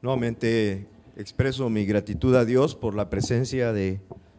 Nuevamente expreso mi gratitud a Dios por la presencia de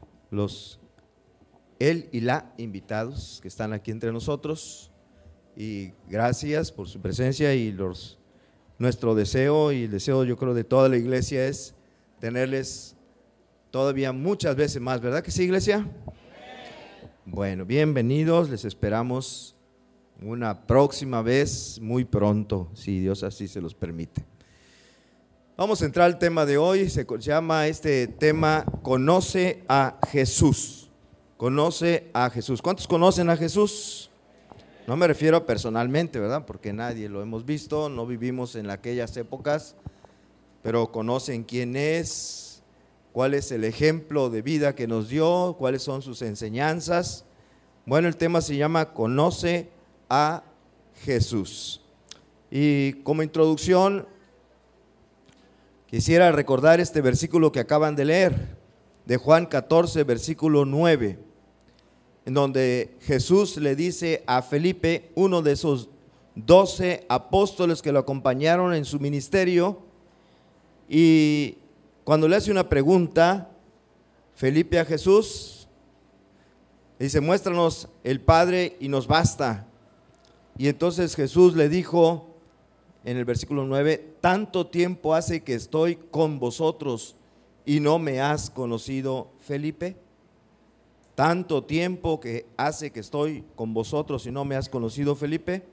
él y la invitados que están aquí entre nosotros, y gracias por su presencia. Y nuestro deseo y el deseo, yo creo, de toda la iglesia es tenerles todavía muchas veces más, ¿verdad que sí, iglesia? Bueno, bienvenidos, les esperamos una próxima vez muy pronto, si Dios así se los permite. Vamos a entrar al tema de hoy. Se llama este tema Conoce a Jesús. Conoce a Jesús. ¿Cuántos conocen a Jesús? No me refiero personalmente, ¿verdad? Porque nadie lo hemos visto, no vivimos en aquellas épocas, pero conocen quién es, cuál es el ejemplo de vida que nos dio, cuáles son sus enseñanzas. Bueno, el tema se llama Conoce a Jesús. Y como introducción, quisiera recordar este versículo que acaban de leer, de Juan 14, versículo 9, en donde Jesús le dice a Felipe, uno de esos 12 apóstoles que lo acompañaron en su ministerio, y cuando le hace una pregunta, Felipe a Jesús, dice: muéstranos el Padre y nos basta. Y entonces Jesús le dijo, en el versículo 9, tanto tiempo hace que estoy con vosotros y no me has conocido, Felipe. Tanto tiempo que hace que estoy con vosotros y no me has conocido, Felipe.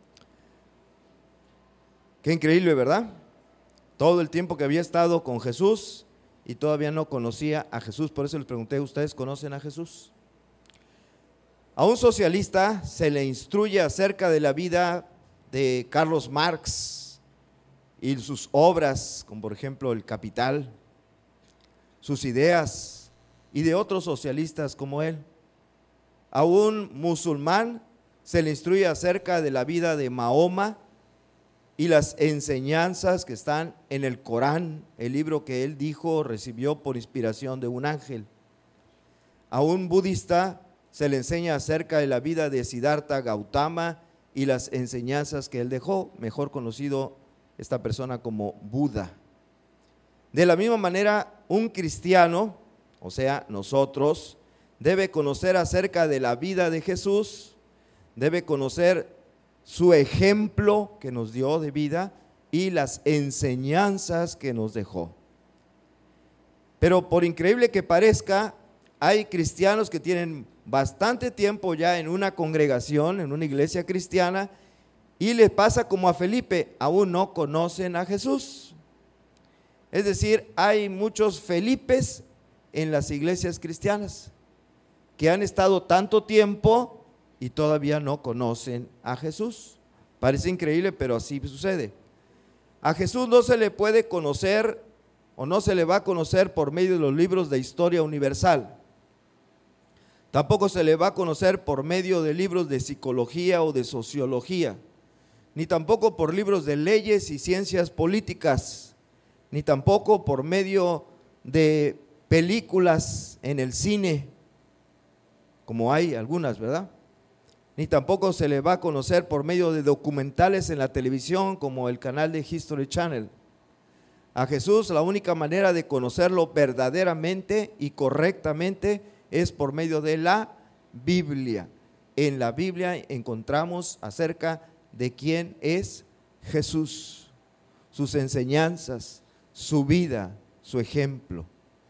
Qué increíble, ¿verdad? Todo el tiempo que había estado con Jesús y todavía no conocía a Jesús. Por eso les pregunté: ¿ustedes conocen a Jesús? A un socialista se le instruye acerca de la vida de Carlos Marx y sus obras, como por ejemplo El Capital, sus ideas, y de otros socialistas como él. A un musulmán se le instruye acerca de la vida de Mahoma y las enseñanzas que están en el Corán, el libro que él dijo recibió por inspiración de un ángel. A un budista se le enseña acerca de la vida de Siddhartha Gautama y las enseñanzas que él dejó, mejor conocido esta persona como Buda. De la misma manera, un cristiano, o sea, nosotros, debe conocer acerca de la vida de Jesús, debe conocer su ejemplo que nos dio de vida y las enseñanzas que nos dejó. Pero por increíble que parezca, hay cristianos que tienen bastante tiempo ya en una congregación, en una iglesia cristiana, y les pasa como a Felipe, aún no conocen a Jesús. Es decir, hay muchos Felipes en las iglesias cristianas que han estado tanto tiempo y todavía no conocen a Jesús. Parece increíble, pero así sucede. A Jesús no se le puede conocer o no se le va a conocer por medio de los libros de historia universal. Tampoco se le va a conocer por medio de libros de psicología o de sociología, ni tampoco por libros de leyes y ciencias políticas, ni tampoco por medio de películas en el cine, como hay algunas, ¿verdad? Ni tampoco se le va a conocer por medio de documentales en la televisión, como el canal de History Channel. A Jesús, la única manera de conocerlo verdaderamente y correctamente es por medio de la Biblia. En la Biblia encontramos acerca de quién es Jesús, sus enseñanzas, su vida, su ejemplo.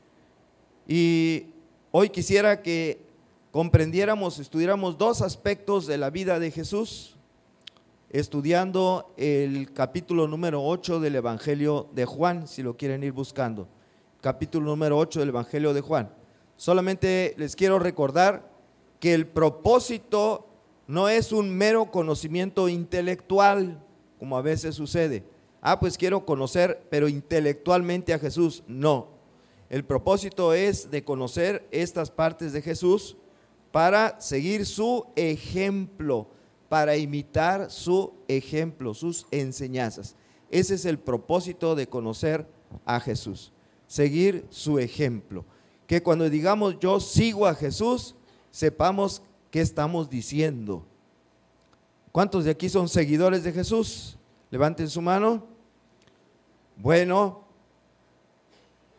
Y hoy quisiera que comprendiéramos, estudiáramos dos aspectos de la vida de Jesús, estudiando el capítulo número 8 del Evangelio de Juan, si lo quieren ir buscando. Capítulo número 8 del Evangelio de Juan. Solamente les quiero recordar que el propósito no es un mero conocimiento intelectual, como a veces sucede. Pues quiero conocer, pero intelectualmente a Jesús. No, el propósito es de conocer estas partes de Jesús para seguir su ejemplo, para imitar su ejemplo, sus enseñanzas. Ese es el propósito de conocer a Jesús, seguir su ejemplo. Que cuando digamos yo sigo a Jesús, sepamos qué estamos diciendo. ¿Cuántos de aquí son seguidores de Jesús? Levanten su mano. Bueno,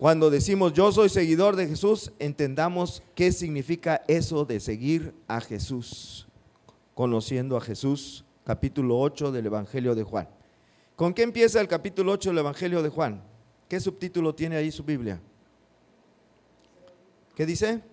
cuando decimos yo soy seguidor de Jesús, entendamos qué significa eso de seguir a Jesús, conociendo a Jesús. Capítulo 8 del Evangelio de Juan. ¿Con qué empieza el capítulo 8 del Evangelio de Juan? ¿Qué subtítulo tiene ahí su Biblia? ¿Qué dice?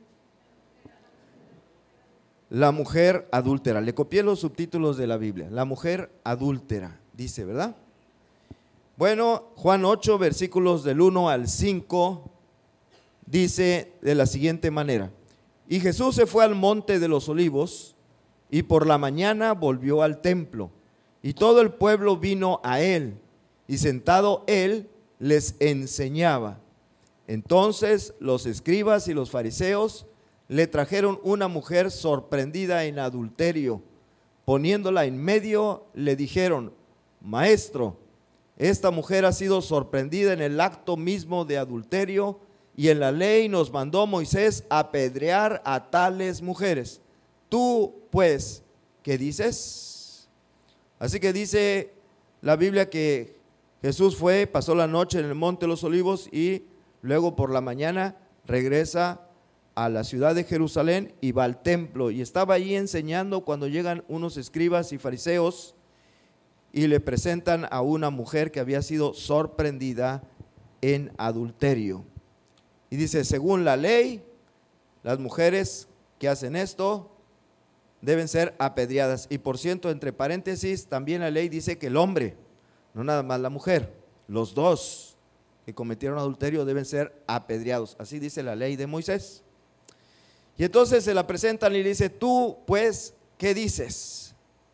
La mujer adúltera. Le copié los subtítulos de la Biblia. La mujer adúltera, dice, ¿verdad? Bueno, Juan 8, versículos del 1 al 5, dice de la siguiente manera: y Jesús se fue al monte de los olivos, y por la mañana volvió al templo, y todo el pueblo vino a él, y sentado él les enseñaba. Entonces los escribas y los fariseos le trajeron una mujer sorprendida en adulterio. Poniéndola en medio, le dijeron: Maestro, esta mujer ha sido sorprendida en el acto mismo de adulterio, y en la ley nos mandó Moisés apedrear a tales mujeres. Tú, pues, ¿qué dices? Así que dice la Biblia que Jesús pasó la noche en el monte de los olivos, y luego por la mañana regresa a la ciudad de Jerusalén y va al templo, y estaba ahí enseñando cuando llegan unos escribas y fariseos y le presentan a una mujer que había sido sorprendida en adulterio. Y dice, según la ley, las mujeres que hacen esto deben ser apedreadas. Y por cierto, entre paréntesis, también la ley dice que el hombre, no nada más la mujer, los dos que cometieron adulterio deben ser apedreados. Así dice la ley de Moisés. Y entonces se la presentan y le dice: tú, pues, ¿qué dices?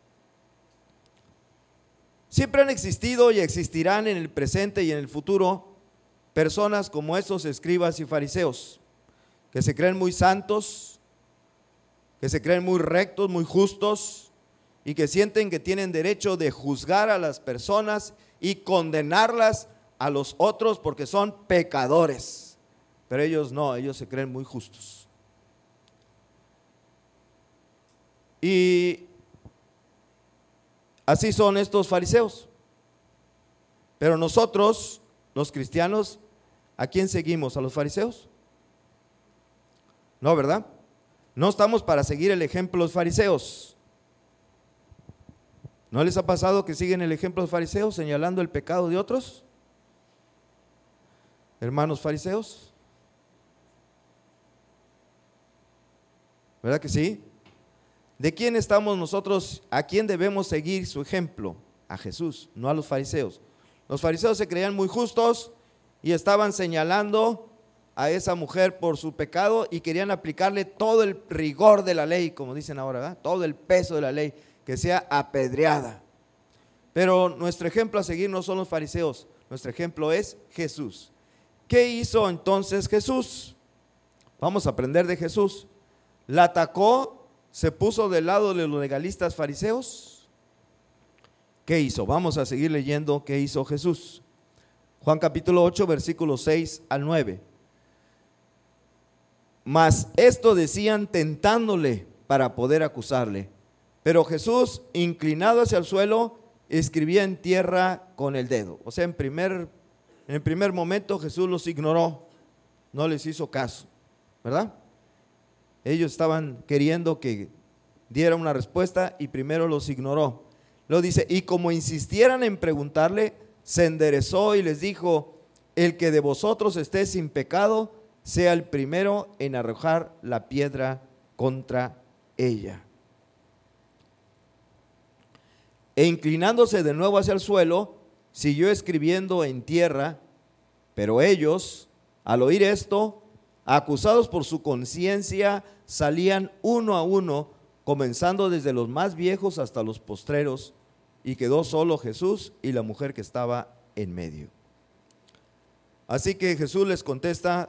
Siempre han existido y existirán en el presente y en el futuro personas como estos escribas y fariseos, que se creen muy santos, que se creen muy rectos, muy justos, y que sienten que tienen derecho de juzgar a las personas y condenarlas a los otros porque son pecadores. Pero ellos no, ellos se creen muy justos. Y así son estos fariseos. Pero nosotros, los cristianos, ¿a quién seguimos? ¿A los fariseos? No, ¿verdad? No estamos para seguir el ejemplo de los fariseos. ¿No les ha pasado que siguen el ejemplo de los fariseos señalando el pecado de otros? Hermanos fariseos, ¿verdad que sí? ¿De quién estamos nosotros? ¿A quién debemos seguir su ejemplo? A Jesús, no a los fariseos. Los fariseos se creían muy justos y estaban señalando a esa mujer por su pecado y querían aplicarle todo el rigor de la ley, como dicen ahora, ¿verdad? Todo el peso de la ley, que sea apedreada. Pero nuestro ejemplo a seguir no son los fariseos, nuestro ejemplo es Jesús. ¿Qué hizo entonces Jesús? Vamos a aprender de Jesús. ¿La atacó? ¿Se puso del lado de los legalistas fariseos? ¿Qué hizo? Vamos a seguir leyendo qué hizo Jesús. Juan capítulo 8, versículos 6 al 9. Mas esto decían tentándole para poder acusarle. Pero Jesús, inclinado hacia el suelo, escribía en tierra con el dedo. O sea, en el primer momento Jesús los ignoró, no les hizo caso, ¿verdad? Ellos estaban queriendo que diera una respuesta y primero los ignoró. Luego dice, y como insistieran en preguntarle, se enderezó y les dijo: el que de vosotros esté sin pecado, sea el primero en arrojar la piedra contra ella. E inclinándose de nuevo hacia el suelo, siguió escribiendo en tierra. Pero ellos, al oír esto, acusados por su conciencia, salían uno a uno, comenzando desde los más viejos hasta los postreros, y quedó solo Jesús y la mujer que estaba en medio. Así que Jesús les contesta,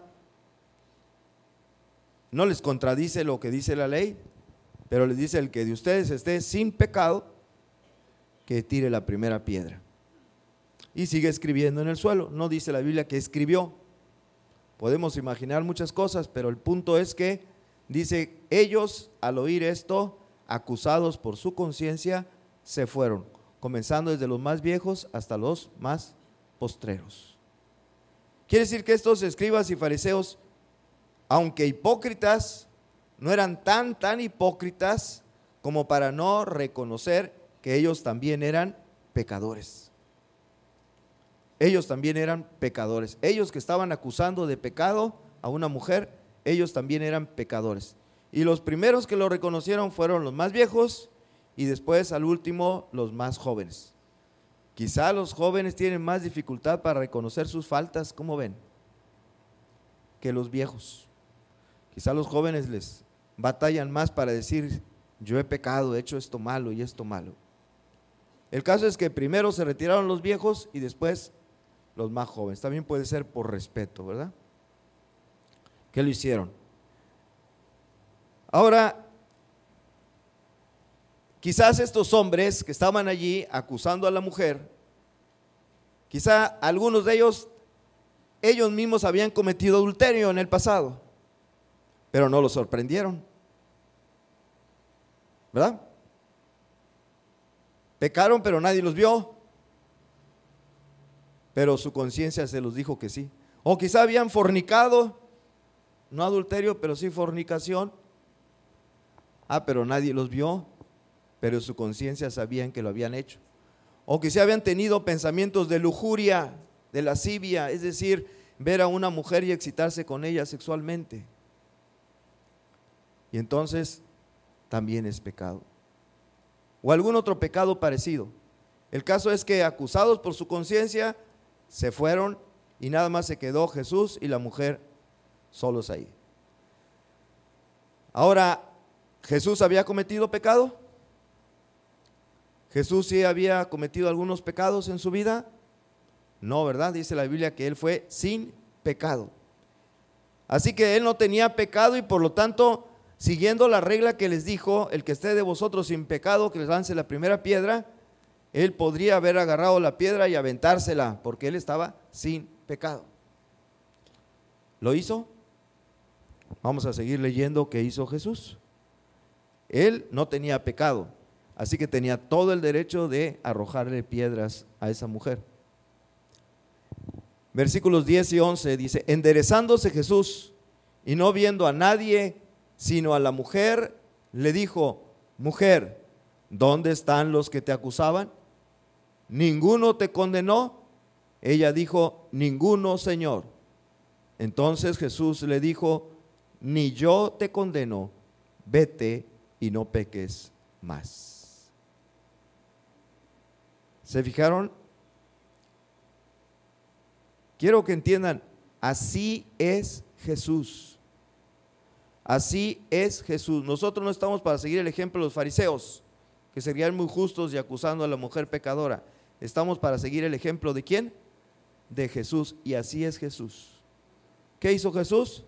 no les contradice lo que dice la ley, pero les dice: el que de ustedes esté sin pecado, que tire la primera piedra. Y sigue escribiendo en el suelo. No dice la Biblia que escribió. Podemos imaginar muchas cosas, pero el punto es que dice: ellos, al oír esto, acusados por su conciencia, se fueron, comenzando desde los más viejos hasta los más postreros. Quiere decir que estos escribas y fariseos, aunque hipócritas, no eran tan hipócritas como para no reconocer que ellos también eran pecadores. Ellos también eran pecadores. Ellos que estaban acusando de pecado a una mujer, ellos también eran pecadores. Y los primeros que lo reconocieron fueron los más viejos y después al último los más jóvenes. Quizá los jóvenes tienen más dificultad para reconocer sus faltas, ¿cómo ven?, que los viejos. Quizá los jóvenes les batallan más para decir: yo he pecado, he hecho esto malo y esto malo. El caso es que primero se retiraron los viejos y después los más jóvenes. También puede ser por respeto, ¿verdad? ¿Qué lo hicieron? Ahora, quizás estos hombres que estaban allí acusando a la mujer, quizá algunos de ellos mismos habían cometido adulterio en el pasado, pero no los sorprendieron, ¿verdad? Pecaron, pero nadie los vio, pero su conciencia se los dijo que sí. O quizá habían fornicado, no adulterio, pero sí fornicación. Pero nadie los vio, pero su conciencia sabían que lo habían hecho. O quizá habían tenido pensamientos de lujuria, de lascivia, es decir, ver a una mujer y excitarse con ella sexualmente. Y entonces también es pecado. O algún otro pecado parecido. El caso es que acusados por su conciencia se fueron y nada más se quedó Jesús y la mujer solos ahí. Ahora, ¿Jesús había cometido pecado? ¿Jesús sí había cometido algunos pecados en su vida? No, ¿verdad? Dice la Biblia que Él fue sin pecado. Así que Él no tenía pecado y por lo tanto, siguiendo la regla que les dijo: el que esté de vosotros sin pecado, que les lance la primera piedra, Él podría haber agarrado la piedra y aventársela, porque Él estaba sin pecado. ¿Lo hizo? Vamos a seguir leyendo qué hizo Jesús. Él no tenía pecado, así que tenía todo el derecho de arrojarle piedras a esa mujer. Versículos 10 y 11 dice: enderezándose Jesús y no viendo a nadie sino a la mujer, le dijo: mujer, ¿dónde están los que te acusaban? ¿Ninguno te condenó? Ella dijo: ninguno, Señor. Entonces Jesús le dijo: ni yo te condeno, vete y no peques más. ¿Se fijaron? Quiero que entiendan, así es Jesús. Así es Jesús. Nosotros no estamos para seguir el ejemplo de los fariseos, que serían muy justos y acusando a la mujer pecadora. Estamos para seguir el ejemplo ¿de quién? De Jesús. Y así es Jesús. ¿Qué hizo Jesús?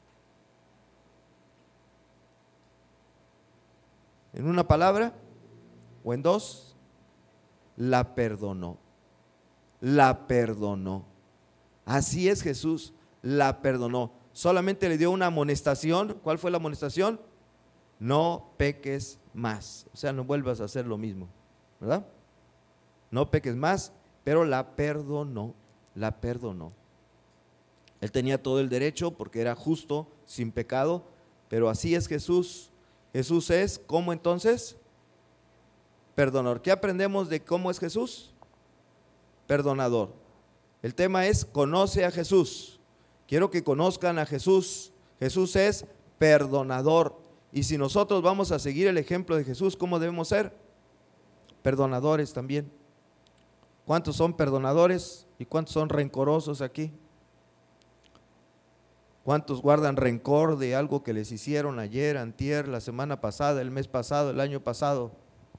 ¿En una palabra o en dos? La perdonó. La perdonó. Así es Jesús, la perdonó. Solamente le dio una amonestación. ¿Cuál fue la amonestación? No peques más. O sea, no vuelvas a hacer lo mismo, ¿verdad? No peques más, pero la perdonó, la perdonó. Él tenía todo el derecho porque era justo, sin pecado, pero así es Jesús. Jesús es, ¿cómo entonces? Perdonador. ¿Qué aprendemos de cómo es Jesús? Perdonador. El tema es: conoce a Jesús. Quiero que conozcan a Jesús. Jesús es perdonador. Y si nosotros vamos a seguir el ejemplo de Jesús, ¿cómo debemos ser? Perdonadores también. ¿Cuántos son perdonadores y cuántos son rencorosos aquí? ¿Cuántos guardan rencor de algo que les hicieron ayer, antier, la semana pasada, el mes pasado, el año pasado?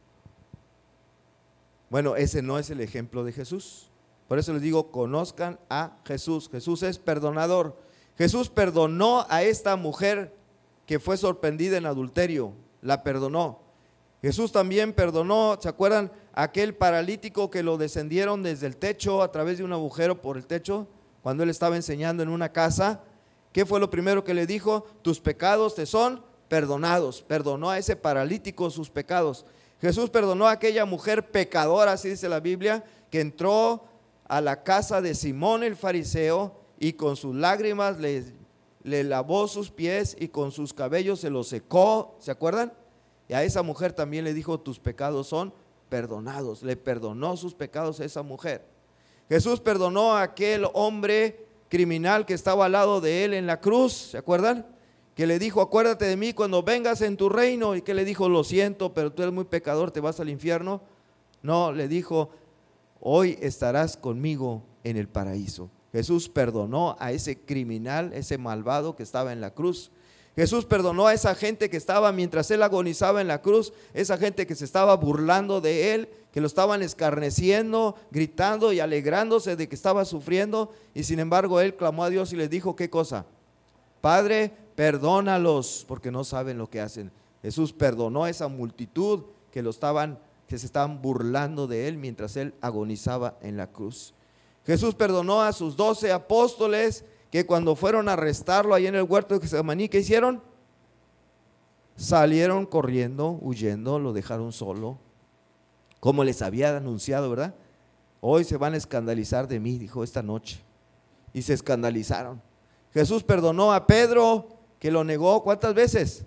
Bueno, ese no es el ejemplo de Jesús. Por eso les digo, conozcan a Jesús. Jesús es perdonador. Jesús perdonó a esta mujer que fue sorprendida en adulterio. La perdonó. Jesús también perdonó, ¿se acuerdan? Aquel paralítico que lo descendieron desde el techo, a través de un agujero por el techo, cuando él estaba enseñando en una casa. ¿Qué fue lo primero que le dijo? Tus pecados te son perdonados. Perdonó a ese paralítico sus pecados. Jesús perdonó a aquella mujer pecadora, así dice la Biblia, que entró a la casa de Simón el fariseo y con sus lágrimas le lavó sus pies y con sus cabellos se los secó, ¿se acuerdan? Y a esa mujer también le dijo, tus pecados son perdonados. Le perdonó sus pecados a esa mujer. Jesús perdonó a aquel hombre criminal que estaba al lado de él en la cruz, ¿se acuerdan? Que le dijo, acuérdate de mí cuando vengas en tu reino. Y que le dijo, lo siento, pero tú eres muy pecador, te vas al infierno. No, le dijo, hoy estarás conmigo en el paraíso. Jesús perdonó a ese criminal, ese malvado que estaba en la cruz. Jesús perdonó a esa gente que estaba mientras él agonizaba en la cruz, esa gente que se estaba burlando de él, que lo estaban escarneciendo, gritando y alegrándose de que estaba sufriendo. Y sin embargo él clamó a Dios y les dijo, ¿qué cosa? Padre, perdónalos porque no saben lo que hacen. Jesús perdonó a esa multitud que se estaban burlando de él mientras él agonizaba en la cruz. Jesús perdonó a sus 12 apóstoles que cuando fueron a arrestarlo ahí en el huerto de Getsemaní, ¿qué hicieron? Salieron corriendo, huyendo, lo dejaron solo, como les había anunciado, ¿verdad? Hoy se van a escandalizar de mí, dijo esta noche. Y se escandalizaron. Jesús perdonó a Pedro, que lo negó, ¿cuántas veces?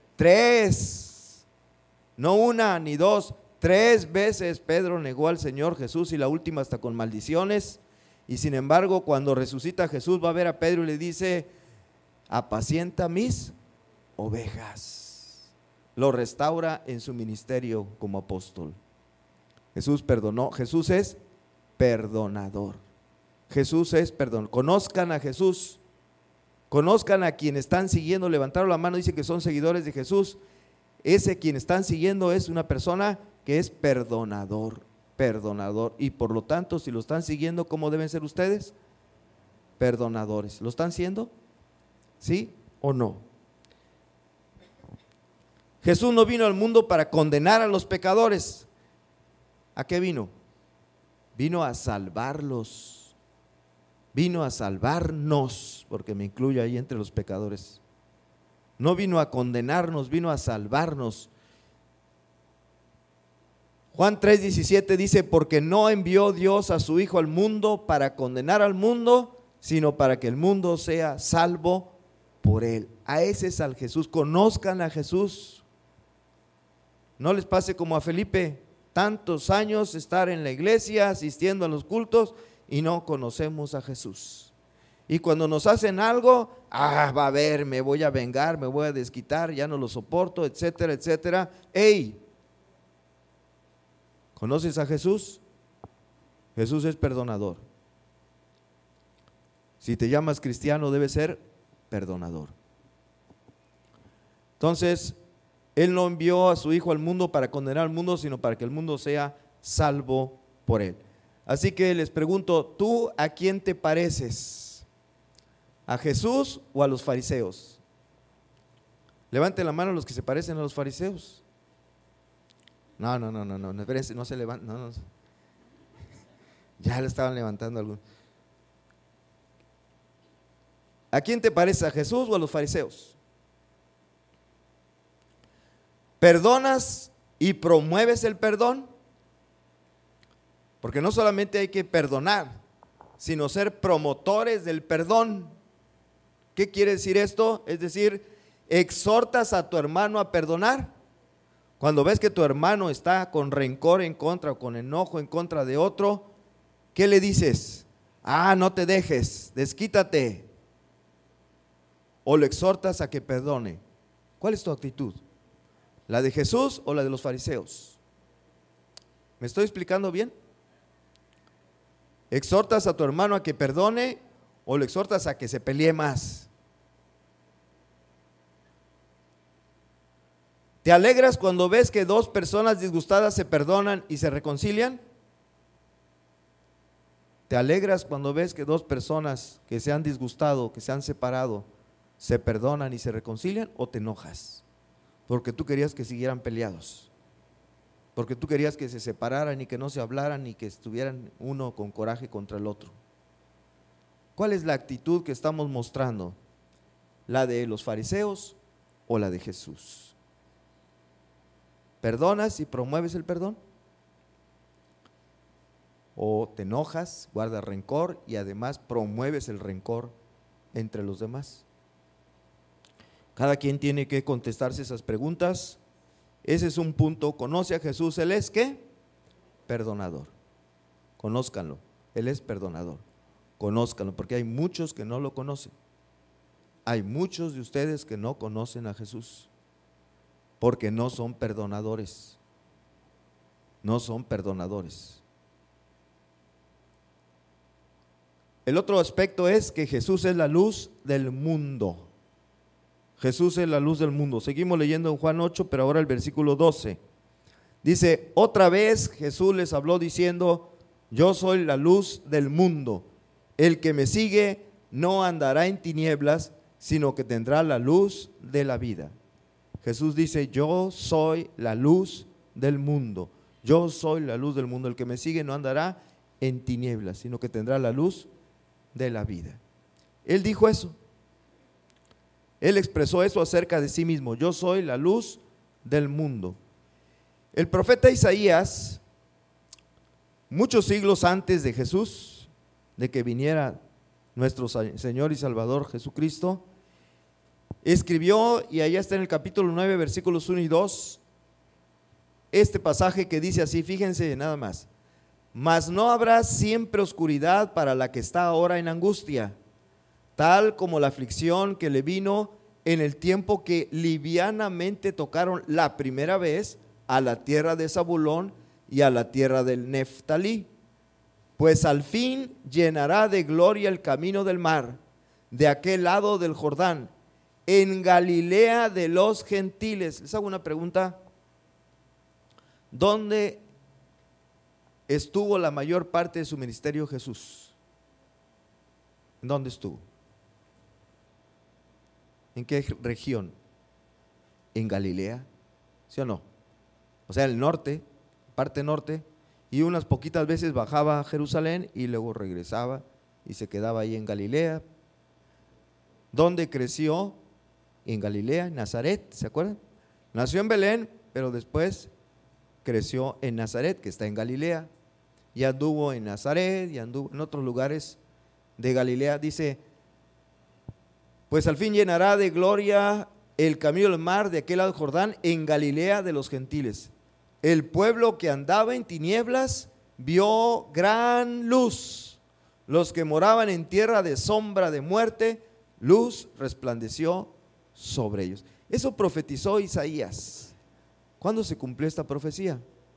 3, no 1 ni 2, 3 veces Pedro negó al Señor Jesús, y la última hasta con maldiciones. Y sin embargo, cuando resucita Jesús, va a ver a Pedro y le dice, apacienta mis ovejas. Lo restaura en su ministerio como apóstol. Jesús perdonó. Jesús es perdonador. Jesús es perdón. Conozcan a Jesús. Conozcan a quienes están siguiendo. Levantaron la mano, dicen que son seguidores de Jesús. Ese quien están siguiendo es una persona que es perdonador. Perdonador. Y por lo tanto, si lo están siguiendo, ¿cómo deben ser ustedes? Perdonadores. ¿Lo están siendo? ¿Sí o no? Jesús no vino al mundo para condenar a los pecadores. ¿A qué vino? Vino a salvarlos. Vino a salvarnos, porque me incluye ahí entre los pecadores. No vino a condenarnos, vino a salvarnos. Juan 3:17 dice, porque no envió Dios a su Hijo al mundo para condenar al mundo, sino para que el mundo sea salvo por él. A ese es al Jesús. Conozcan a Jesús. No les pase como a Felipe, tantos años estar en la iglesia, asistiendo a los cultos, y no conocemos a Jesús. Y cuando nos hacen algo, va a ver, me voy a vengar, me voy a desquitar, ya no lo soporto, etcétera, etcétera. ¡Ey! ¿Conoces a Jesús? Jesús es perdonador. Si te llamas cristiano, debes ser perdonador. Entonces, Él no envió a su Hijo al mundo para condenar al mundo, sino para que el mundo sea salvo por Él. Así que les pregunto, ¿tú a quién te pareces? ¿A Jesús o a los fariseos? Levanten la mano los que se parecen a los fariseos. No, espérense, no se levantan, no. Ya le estaban levantando algunos. ¿A quién te parece, a Jesús o a los fariseos? ¿Perdonas y promueves el perdón? Porque no solamente hay que perdonar, sino ser promotores del perdón. ¿Qué quiere decir esto? Es decir, ¿exhortas a tu hermano a perdonar? Cuando ves que tu hermano está con rencor en contra o con enojo en contra de otro, ¿qué le dices? No te dejes, desquítate. O lo exhortas a que perdone. ¿Cuál es tu actitud? ¿La de Jesús o la de los fariseos? ¿Me estoy explicando bien? ¿Exhortas a tu hermano a que perdone o lo exhortas a que se pelee más? ¿Te alegras cuando ves que 2 personas disgustadas se perdonan y se reconcilian? ¿Te alegras cuando ves que 2 personas que se han disgustado, que se han separado, se perdonan y se reconcilian? ¿O te enojas? Porque tú querías que siguieran peleados, porque tú querías que se separaran y que no se hablaran y que estuvieran uno con coraje contra el otro. ¿Cuál es la actitud que estamos mostrando? ¿La de los fariseos o la de Jesús? ¿Perdonas y promueves el perdón? o te enojas, guardas rencor y además promueves el rencor entre los demás. Cada quien tiene que contestarse esas preguntas. Ese es un punto. ¿Conoce a Jesús? Él es ¿qué? Perdonador. Conózcanlo, Él es perdonador. Conózcanlo, porque hay muchos que no lo conocen. Hay muchos de ustedes que no conocen a Jesús, porque no son perdonadores. No son perdonadores. El otro aspecto es que Jesús es la luz del mundo. Jesús es la luz del mundo. Seguimos leyendo en Juan 8, pero ahora el versículo 12. Dice, otra vez Jesús les habló diciendo, yo soy la luz del mundo. El que me sigue no andará en tinieblas, sino que tendrá la luz de la vida. Jesús dice, yo soy la luz del mundo. Yo soy la luz del mundo. El que me sigue no andará en tinieblas, sino que tendrá la luz de la vida. Él dijo eso. Él expresó eso acerca de sí mismo. Yo soy la luz del mundo. El profeta Isaías, muchos siglos antes de Jesús, de que viniera nuestro Señor y Salvador Jesucristo, escribió, y allá está en el capítulo 9, versículos 1 y 2, este pasaje que dice así, fíjense nada más: mas no habrá siempre oscuridad para la que está ahora en angustia, tal como la aflicción que le vino en el tiempo que livianamente tocaron la primera vez a la tierra de Zabulón y a la tierra del Neftalí. Pues al fin llenará de gloria el camino del mar, de aquel lado del Jordán, en Galilea de los gentiles. Les hago una pregunta: ¿dónde estuvo la mayor parte de su ministerio Jesús? ¿En dónde estuvo? ¿En qué región? ¿En Galilea? ¿Sí o no? O sea, el norte, parte norte, y unas poquitas veces bajaba a Jerusalén y luego regresaba y se quedaba ahí en Galilea. ¿Dónde creció? En Galilea, en Nazaret, ¿se acuerdan? Nació en Belén, pero después creció en Nazaret, que está en Galilea. Y anduvo en Nazaret y anduvo en otros lugares de Galilea. Dice, pues al fin llenará de gloria el camino del mar de aquel lado del Jordán, en Galilea de los gentiles. El pueblo que andaba en tinieblas vio gran luz. Los que moraban en tierra de sombra de muerte, luz resplandeció sobre ellos. Eso profetizó Isaías. ¿Cuándo se cumplió esta profecía?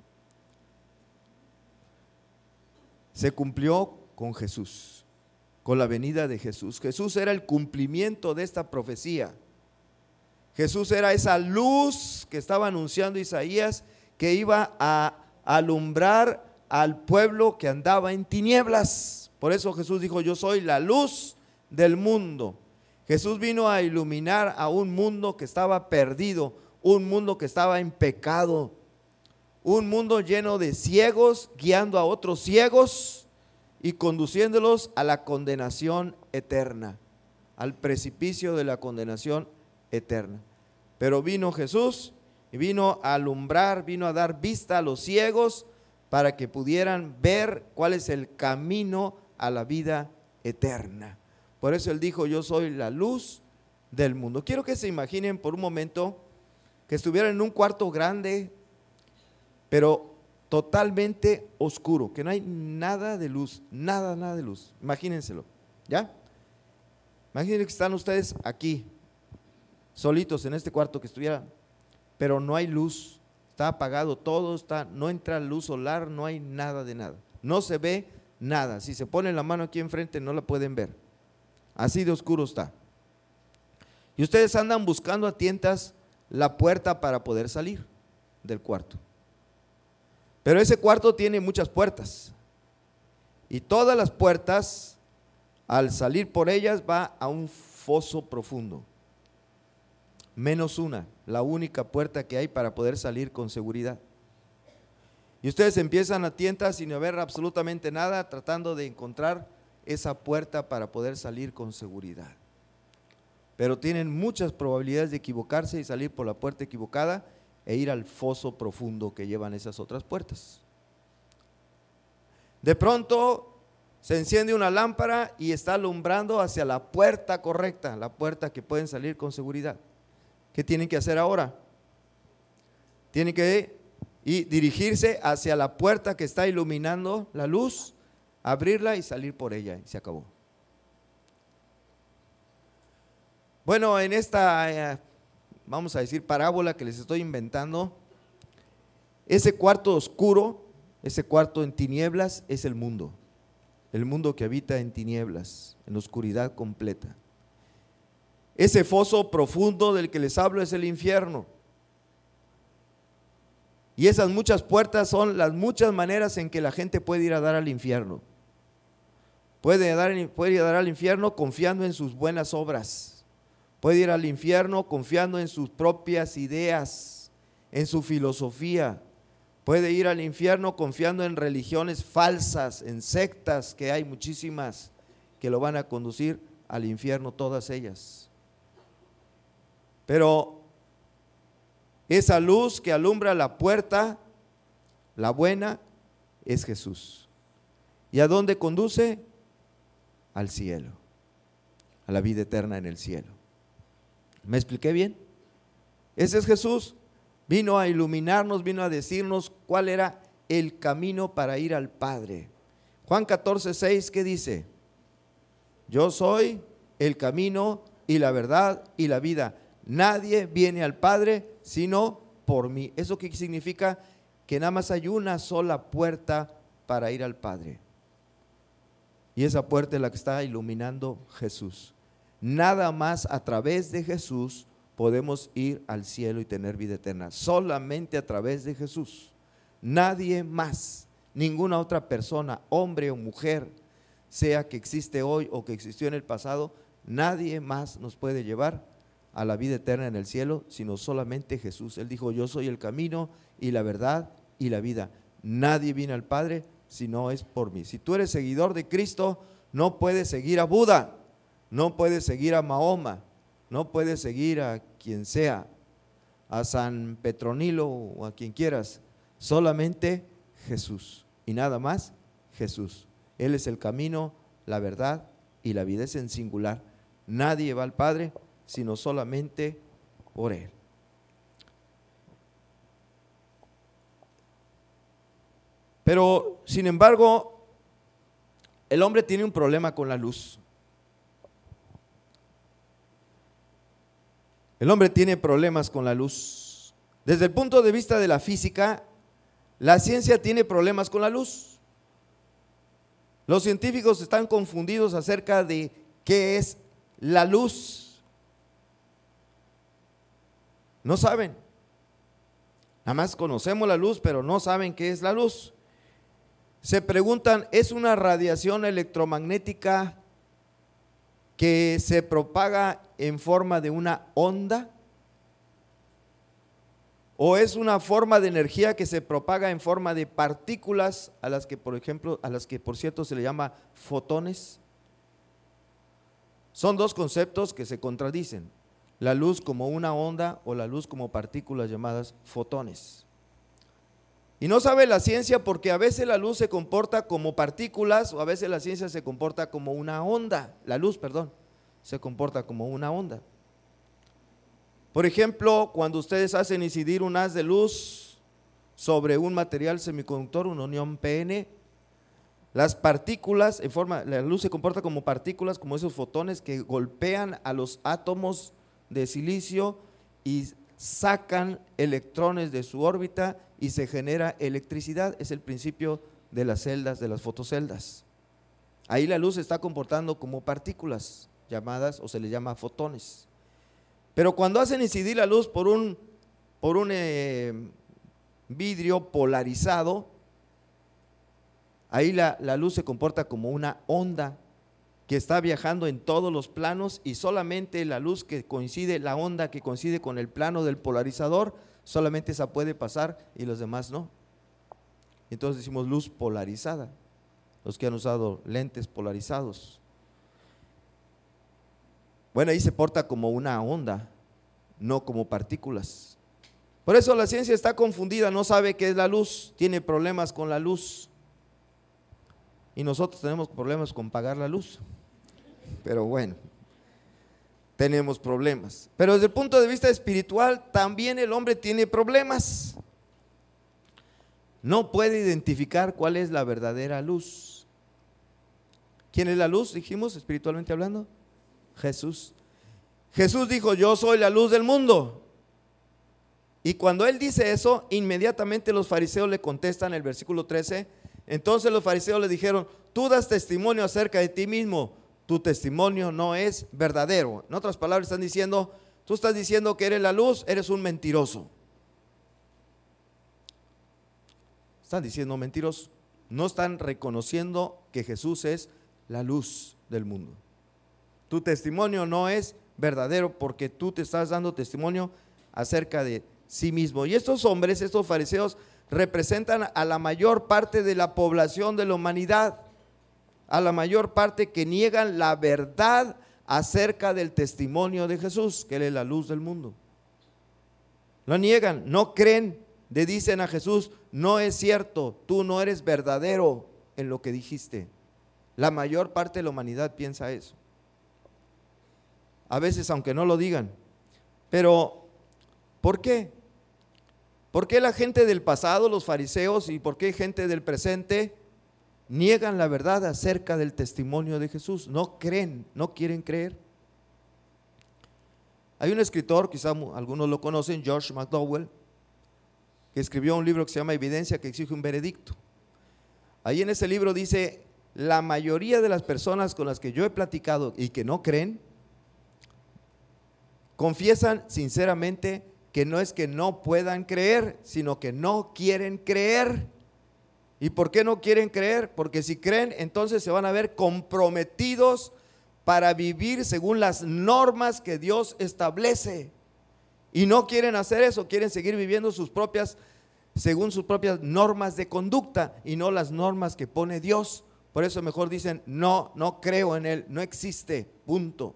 Se cumplió con Jesús, con la venida de Jesús. Jesús era el cumplimiento de esta profecía. Jesús era esa luz que estaba anunciando Isaías, que iba a alumbrar al pueblo que andaba en tinieblas. Por eso Jesús dijo, yo soy la luz del mundo. Jesús vino a iluminar a un mundo que estaba perdido, un mundo que estaba en pecado, un mundo lleno de ciegos, guiando a otros ciegos y conduciéndolos a la condenación eterna, al precipicio de la condenación eterna. Pero vino Jesús y vino a alumbrar, vino a dar vista a los ciegos para que pudieran ver cuál es el camino a la vida eterna. Por eso Él dijo, yo soy la luz del mundo. Quiero que se imaginen por un momento que estuvieran en un cuarto grande, pero totalmente oscuro, que no hay nada de luz, nada de luz. Imagínenselo, ¿ya? Imaginen que están ustedes aquí, solitos en este cuarto, que estuviera, pero no hay luz, está apagado todo, no entra luz solar, no hay nada de nada, no se ve nada. Si se ponen la mano aquí enfrente no la pueden ver, así de oscuro está. Y ustedes andan buscando a tientas la puerta para poder salir del cuarto. Pero ese cuarto tiene muchas puertas, y todas las puertas, al salir por ellas, va a un foso profundo, menos una, la única puerta que hay para poder salir con seguridad. Y ustedes empiezan a tientas sin ver absolutamente nada, tratando de encontrar esa puerta para poder salir con seguridad. Pero tienen muchas probabilidades de equivocarse y salir por la puerta equivocada e ir al foso profundo que llevan esas otras puertas. De pronto se enciende una lámpara y está alumbrando hacia la puerta correcta, la puerta que pueden salir con seguridad. ¿Qué tienen que hacer ahora? Tienen que dirigirse hacia la puerta que está iluminando la luz, abrirla y salir por ella, y se acabó. Bueno, en esta, vamos a decir, parábola que les estoy inventando, ese cuarto oscuro, ese cuarto en tinieblas es el mundo que habita en tinieblas, en oscuridad completa. Ese foso profundo del que les hablo es el infierno. Y esas muchas puertas son las muchas maneras en que la gente puede ir a dar al infierno. Puede ir a dar al infierno confiando en sus buenas obras. Puede ir al infierno confiando en sus propias ideas, en su filosofía. Puede ir al infierno confiando en religiones falsas, en sectas, que hay muchísimas que lo van a conducir al infierno, todas ellas. Pero esa luz que alumbra la puerta, la buena, es Jesús. ¿Y a dónde conduce? Al cielo, a la vida eterna en el cielo. ¿Me expliqué bien? Ese es Jesús. Vino a iluminarnos, vino a decirnos cuál era el camino para ir al Padre. Juan 14:6, ¿qué dice? Yo soy el camino y la verdad y la vida. Nadie viene al Padre sino por mí. ¿Eso qué significa? Que nada más hay una sola puerta para ir al Padre. Y esa puerta es la que está iluminando Jesús. Nada más a través de Jesús podemos ir al cielo y tener vida eterna. Solamente a través de Jesús. Nadie más, ninguna otra persona, hombre o mujer, sea que existe hoy o que existió en el pasado, nadie más nos puede llevar a la vida eterna en el cielo, sino solamente Jesús. Él dijo: yo soy el camino y la verdad y la vida. Nadie viene al Padre si no es por mí. Si tú eres seguidor de Cristo, no puedes seguir a Buda, no puedes seguir a Mahoma, no puedes seguir a quien sea, a San Petronilo o a quien quieras, solamente Jesús y nada más Jesús. Él es el camino, la verdad y la vida, es en singular. Nadie va al Padre sino solamente por Él. Pero, sin embargo, el hombre tiene un problema con la luz. El hombre tiene problemas con la luz. Desde el punto de vista de la física, la ciencia tiene problemas con la luz. Los científicos están confundidos acerca de qué es la luz. No saben. Nada más conocemos la luz, pero no saben qué es la luz. Se preguntan, ¿es una radiación electromagnética que se propaga en forma de una onda? ¿O es una forma de energía que se propaga en forma de partículas, a las que por cierto se le llama fotones? Son dos conceptos que se contradicen: la luz como una onda o la luz como partículas llamadas fotones. Y no sabe la ciencia porque a veces la luz se comporta como partículas o a veces la ciencia se comporta como una onda. La luz, perdón, se comporta como una onda. Por ejemplo, cuando ustedes hacen incidir un haz de luz sobre un material semiconductor, un anión PN, las partículas, la luz se comporta como partículas, como esos fotones que golpean a los átomos de silicio y sacan electrones de su órbita y se genera electricidad. Es el principio de las celdas, de las fotoceldas. Ahí la luz se está comportando como partículas llamadas, o se le llama fotones. Pero cuando hacen incidir la luz por un vidrio polarizado, ahí la luz se comporta como una onda que está viajando en todos los planos, y solamente la luz que coincide, la onda que coincide con el plano del polarizador, solamente esa puede pasar y los demás no. Entonces decimos luz polarizada, los que han usado lentes polarizados. Bueno, ahí se porta como una onda, no como partículas. Por eso la ciencia está confundida, no sabe qué es la luz, tiene problemas con la luz. y nosotros tenemos problemas con pagar la luz. Pero bueno, tenemos problemas. Pero desde el punto de vista espiritual, también el hombre tiene problemas. No puede identificar cuál es la verdadera luz. ¿Quién es la luz? Dijimos, espiritualmente hablando, Jesús. Jesús dijo: yo soy la luz del mundo. Y cuando él dice eso, inmediatamente los fariseos le contestan en el versículo 13. Entonces los fariseos le dijeron: tú das testimonio acerca de ti mismo, tu testimonio no es verdadero. En otras palabras, están diciendo: tú estás diciendo que eres la luz, eres un mentiroso. Están diciendo mentiroso. No están reconociendo que Jesús es la luz del mundo. Tu testimonio no es verdadero porque tú te estás dando testimonio acerca de sí mismo. Y estos hombres, estos fariseos, representan a la mayor parte de la población de la humanidad, a la mayor parte que niegan la verdad acerca del testimonio de Jesús, que Él es la luz del mundo. Lo niegan, no creen, le dicen a Jesús: no es cierto, tú no eres verdadero en lo que dijiste. La mayor parte de la humanidad piensa eso. A veces, aunque no lo digan. Pero, ¿por qué? ¿Por qué la gente del pasado, los fariseos, y por qué gente del presente niegan la verdad acerca del testimonio de Jesús? No creen, no quieren creer. Hay un escritor, quizá algunos lo conocen, George McDowell, que escribió un libro que se llama Evidencia que exige un veredicto. Ahí en ese libro dice: la mayoría de las personas con las que yo he platicado y que no creen, confiesan sinceramente que no es que no puedan creer, sino que no quieren creer. ¿Y por qué no quieren creer? Porque si creen, entonces se van a ver comprometidos para vivir según las normas que Dios establece. Y no quieren hacer eso, quieren seguir viviendo según sus propias normas de conducta y no las normas que pone Dios. Por eso mejor dicen: no creo en Él, no existe, punto.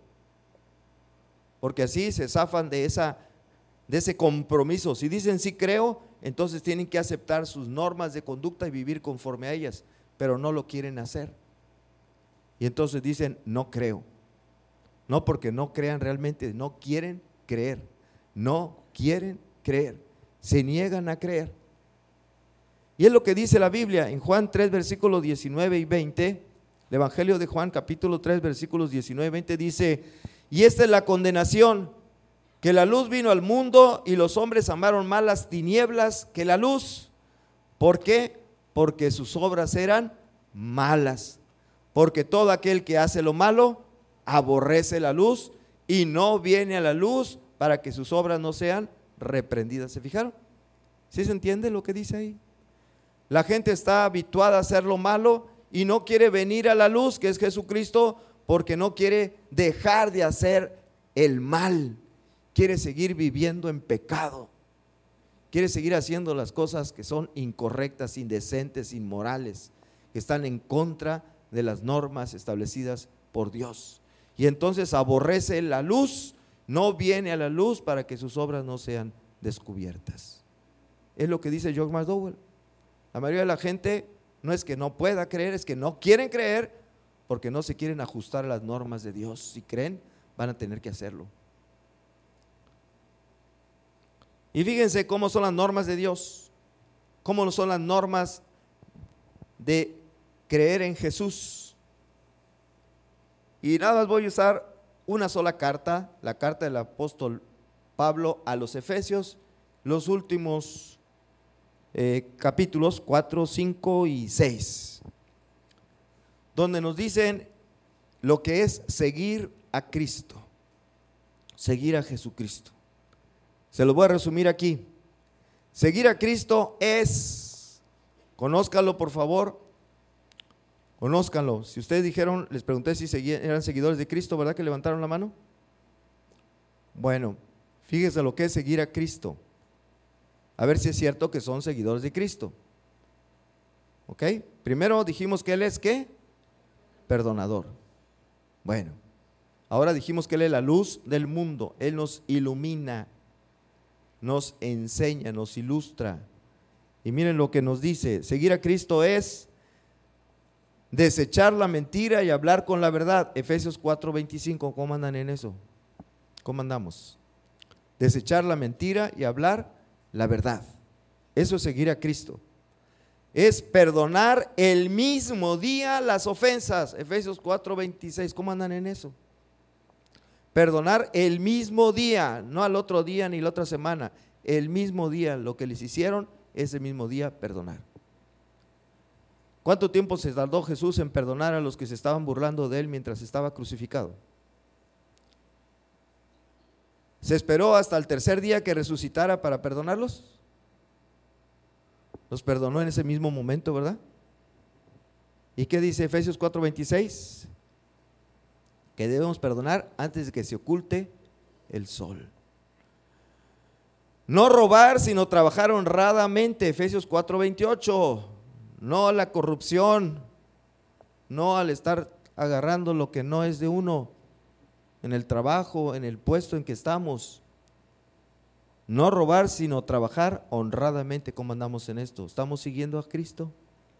Porque así se zafan de ese compromiso. Si dicen sí creo, entonces tienen que aceptar sus normas de conducta y vivir conforme a ellas, pero no lo quieren hacer. Y entonces dicen: no creo. No porque no crean realmente, no quieren creer. No quieren creer. Se niegan a creer. Y es lo que dice la Biblia en Juan 3, versículos 19 y 20. El Evangelio de Juan, capítulo 3, versículos 19 y 20 dice: y esta es la condenación, que la luz vino al mundo y los hombres amaron más las tinieblas que la luz. ¿Por qué? Porque sus obras eran malas. Porque todo aquel que hace lo malo aborrece la luz y no viene a la luz para que sus obras no sean reprendidas. ¿Se fijaron? ¿Sí se entiende lo que dice ahí? La gente está habituada a hacer lo malo y no quiere venir a la luz, que es Jesucristo, porque no quiere dejar de hacer el mal. Quiere seguir viviendo en pecado. Quiere seguir haciendo las cosas que son incorrectas, indecentes, inmorales, que están en contra de las normas establecidas por Dios. Y entonces aborrece la luz, no viene a la luz para que sus obras no sean descubiertas. Es lo que dice George McDowell. La mayoría de la gente no es que no pueda creer, es que no quieren creer porque no se quieren ajustar a las normas de Dios. Si creen, van a tener que hacerlo. Y fíjense cómo son las normas de Dios, cómo son las normas de creer en Jesús. Y nada más voy a usar una sola carta, la carta del apóstol Pablo a los Efesios, los últimos capítulos 4, 5 y 6, donde nos dicen lo que es seguir a Cristo, seguir a Jesucristo. Se lo voy a resumir aquí. Seguir a Cristo es, conózcanlo por favor, conózcanlo. Si ustedes dijeron, les pregunté si eran seguidores de Cristo, ¿verdad que levantaron la mano? Bueno, fíjense lo que es seguir a Cristo. A ver si es cierto que son seguidores de Cristo. ¿Ok? Primero dijimos que Él es ¿qué? Perdonador. Bueno, ahora dijimos que Él es la luz del mundo. Él nos ilumina, nos enseña, nos ilustra. Y miren lo que nos dice: seguir a Cristo es Desechar la mentira y hablar con la verdad. Efesios 4:25, ¿cómo andan en eso? ¿Cómo andamos? Desechar la mentira y hablar la verdad. Eso es seguir a Cristo. Es perdonar el mismo día las ofensas. Efesios 4:26, ¿cómo andan en eso? Perdonar el mismo día, no al otro día ni la otra semana. El mismo día, lo que les hicieron, ese mismo día perdonar. ¿Cuánto tiempo se tardó Jesús en perdonar a los que se estaban burlando de él mientras estaba crucificado? ¿Se esperó hasta el tercer día que resucitara para perdonarlos? Los perdonó en ese mismo momento, ¿verdad? ¿Y qué dice Efesios 4:26? Que debemos perdonar antes de que se oculte el sol. No robar, sino trabajar honradamente. Efesios 4:28. No a la corrupción, no al estar agarrando lo que no es de uno en el trabajo, en el puesto en que estamos. No robar, sino trabajar honradamente. ¿Cómo andamos en esto? ¿Estamos siguiendo a Cristo?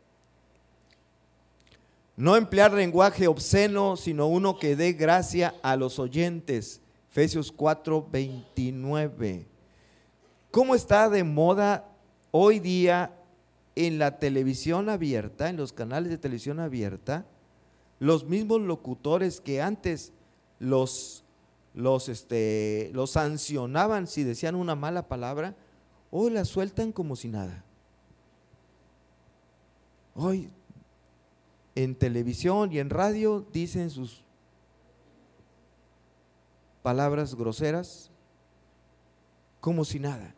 No emplear lenguaje obsceno, sino uno que dé gracia a los oyentes. Efesios 4:29. ¿Cómo está de moda hoy día en la televisión abierta, en los canales de televisión abierta, los mismos locutores que antes los sancionaban si decían una mala palabra, hoy la sueltan como si nada? Hoy en televisión y en radio dicen sus palabras groseras como si nada.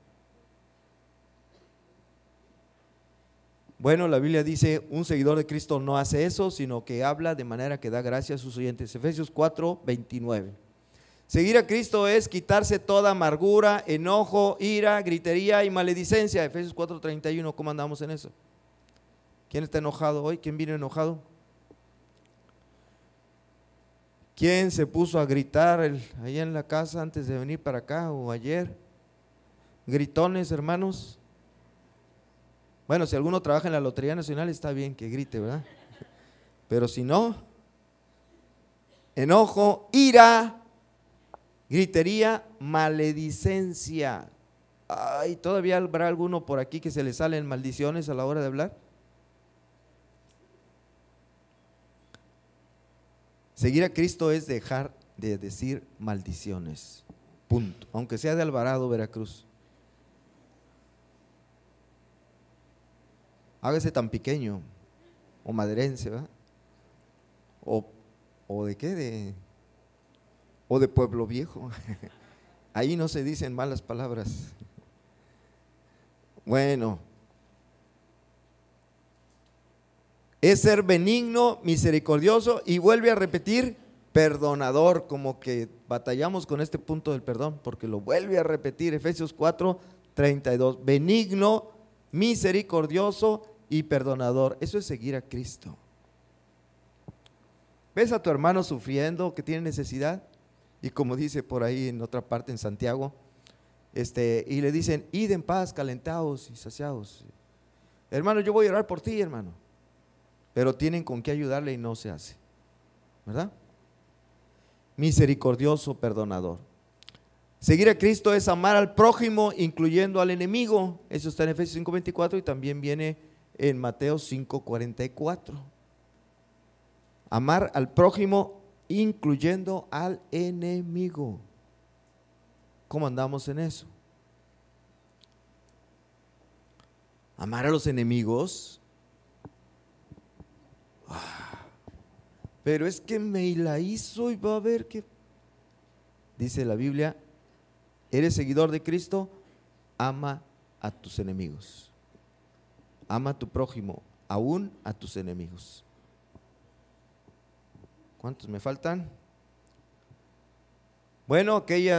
Bueno, la Biblia dice, un seguidor de Cristo no hace eso, sino que habla de manera que da gracia a sus oyentes. Efesios 4:29. Seguir a Cristo es quitarse toda amargura, enojo, ira, gritería y maledicencia. Efesios 4:31, ¿cómo andamos en eso? ¿Quién está enojado hoy? ¿Quién vino enojado? ¿Quién se puso a gritar ahí en la casa antes de venir para acá o ayer? Gritones, hermanos. Bueno, si alguno trabaja en la Lotería Nacional está bien que grite, ¿verdad? Pero si no, enojo, ira, gritería, maledicencia. Ay, ¿todavía habrá alguno por aquí que se le salen maldiciones a la hora de hablar? Seguir a Cristo es dejar de decir maldiciones, punto, aunque sea de Alvarado, Veracruz. Hágase tan pequeño, o maderense, ¿verdad? O de qué, o de Pueblo Viejo. Ahí no se dicen malas palabras. Bueno, es ser benigno, misericordioso y vuelve a repetir, perdonador, como que batallamos con este punto del perdón, porque lo vuelve a repetir. Efesios 4:32, benigno, misericordioso y perdonador. Eso es seguir a Cristo. ¿Ves a tu hermano sufriendo, que tiene necesidad? Y como dice por ahí en otra parte en Santiago, y le dicen, id en paz, calentados y saciados. Hermano, yo voy a orar por ti, hermano. Pero tienen con qué ayudarle y no se hace, ¿verdad? Misericordioso, perdonador. Seguir a Cristo es amar al prójimo, incluyendo al enemigo. Eso está en Efesios 5:24 y también viene en Mateo 5:44. Amar al prójimo, incluyendo al enemigo. ¿Cómo andamos en eso? Amar a los enemigos. Pero es que me la hizo y va a ver que, dice la Biblia, eres seguidor de Cristo, ama a tus enemigos. Ama a tu prójimo, aún a tus enemigos. ¿Cuántos me faltan? Bueno,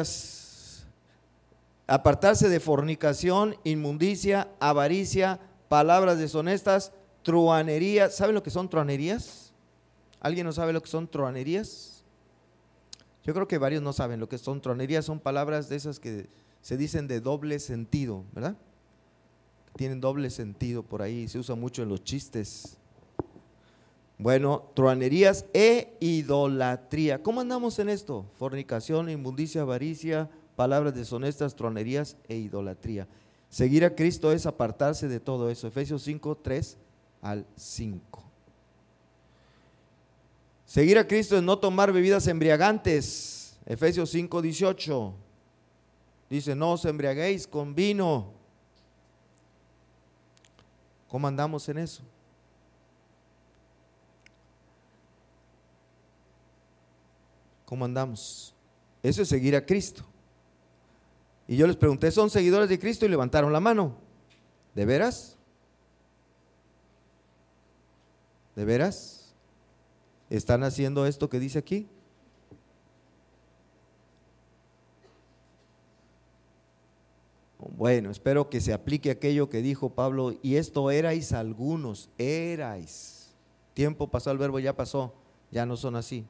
apartarse de fornicación, inmundicia, avaricia, palabras deshonestas, truhanería. ¿Saben lo que son truhanerías? ¿Alguien no sabe lo que son truhanerías? Yo creo que varios no saben lo que son truhanerías. Son palabras de esas que se dicen de doble sentido, ¿verdad? Tienen doble sentido por ahí, se usa mucho en los chistes. Bueno, truanerías e idolatría. ¿Cómo andamos en esto? Fornicación, inmundicia, avaricia, palabras deshonestas, truanerías e idolatría. Seguir a Cristo es apartarse de todo eso. Efesios 5, 3 al 5. Seguir a Cristo es no tomar bebidas embriagantes. Efesios 5, 18. Dice, no os embriaguéis con vino. ¿Cómo andamos en eso? ¿Cómo andamos? Eso es seguir a Cristo. Y yo les pregunté, ¿son seguidores de Cristo? Y levantaron la mano. ¿De veras? ¿De veras? ¿Están haciendo esto que dice aquí? Bueno, espero que se aplique aquello que dijo Pablo, y esto erais algunos, erais. Tiempo pasó, el verbo ya pasó, ya no son así.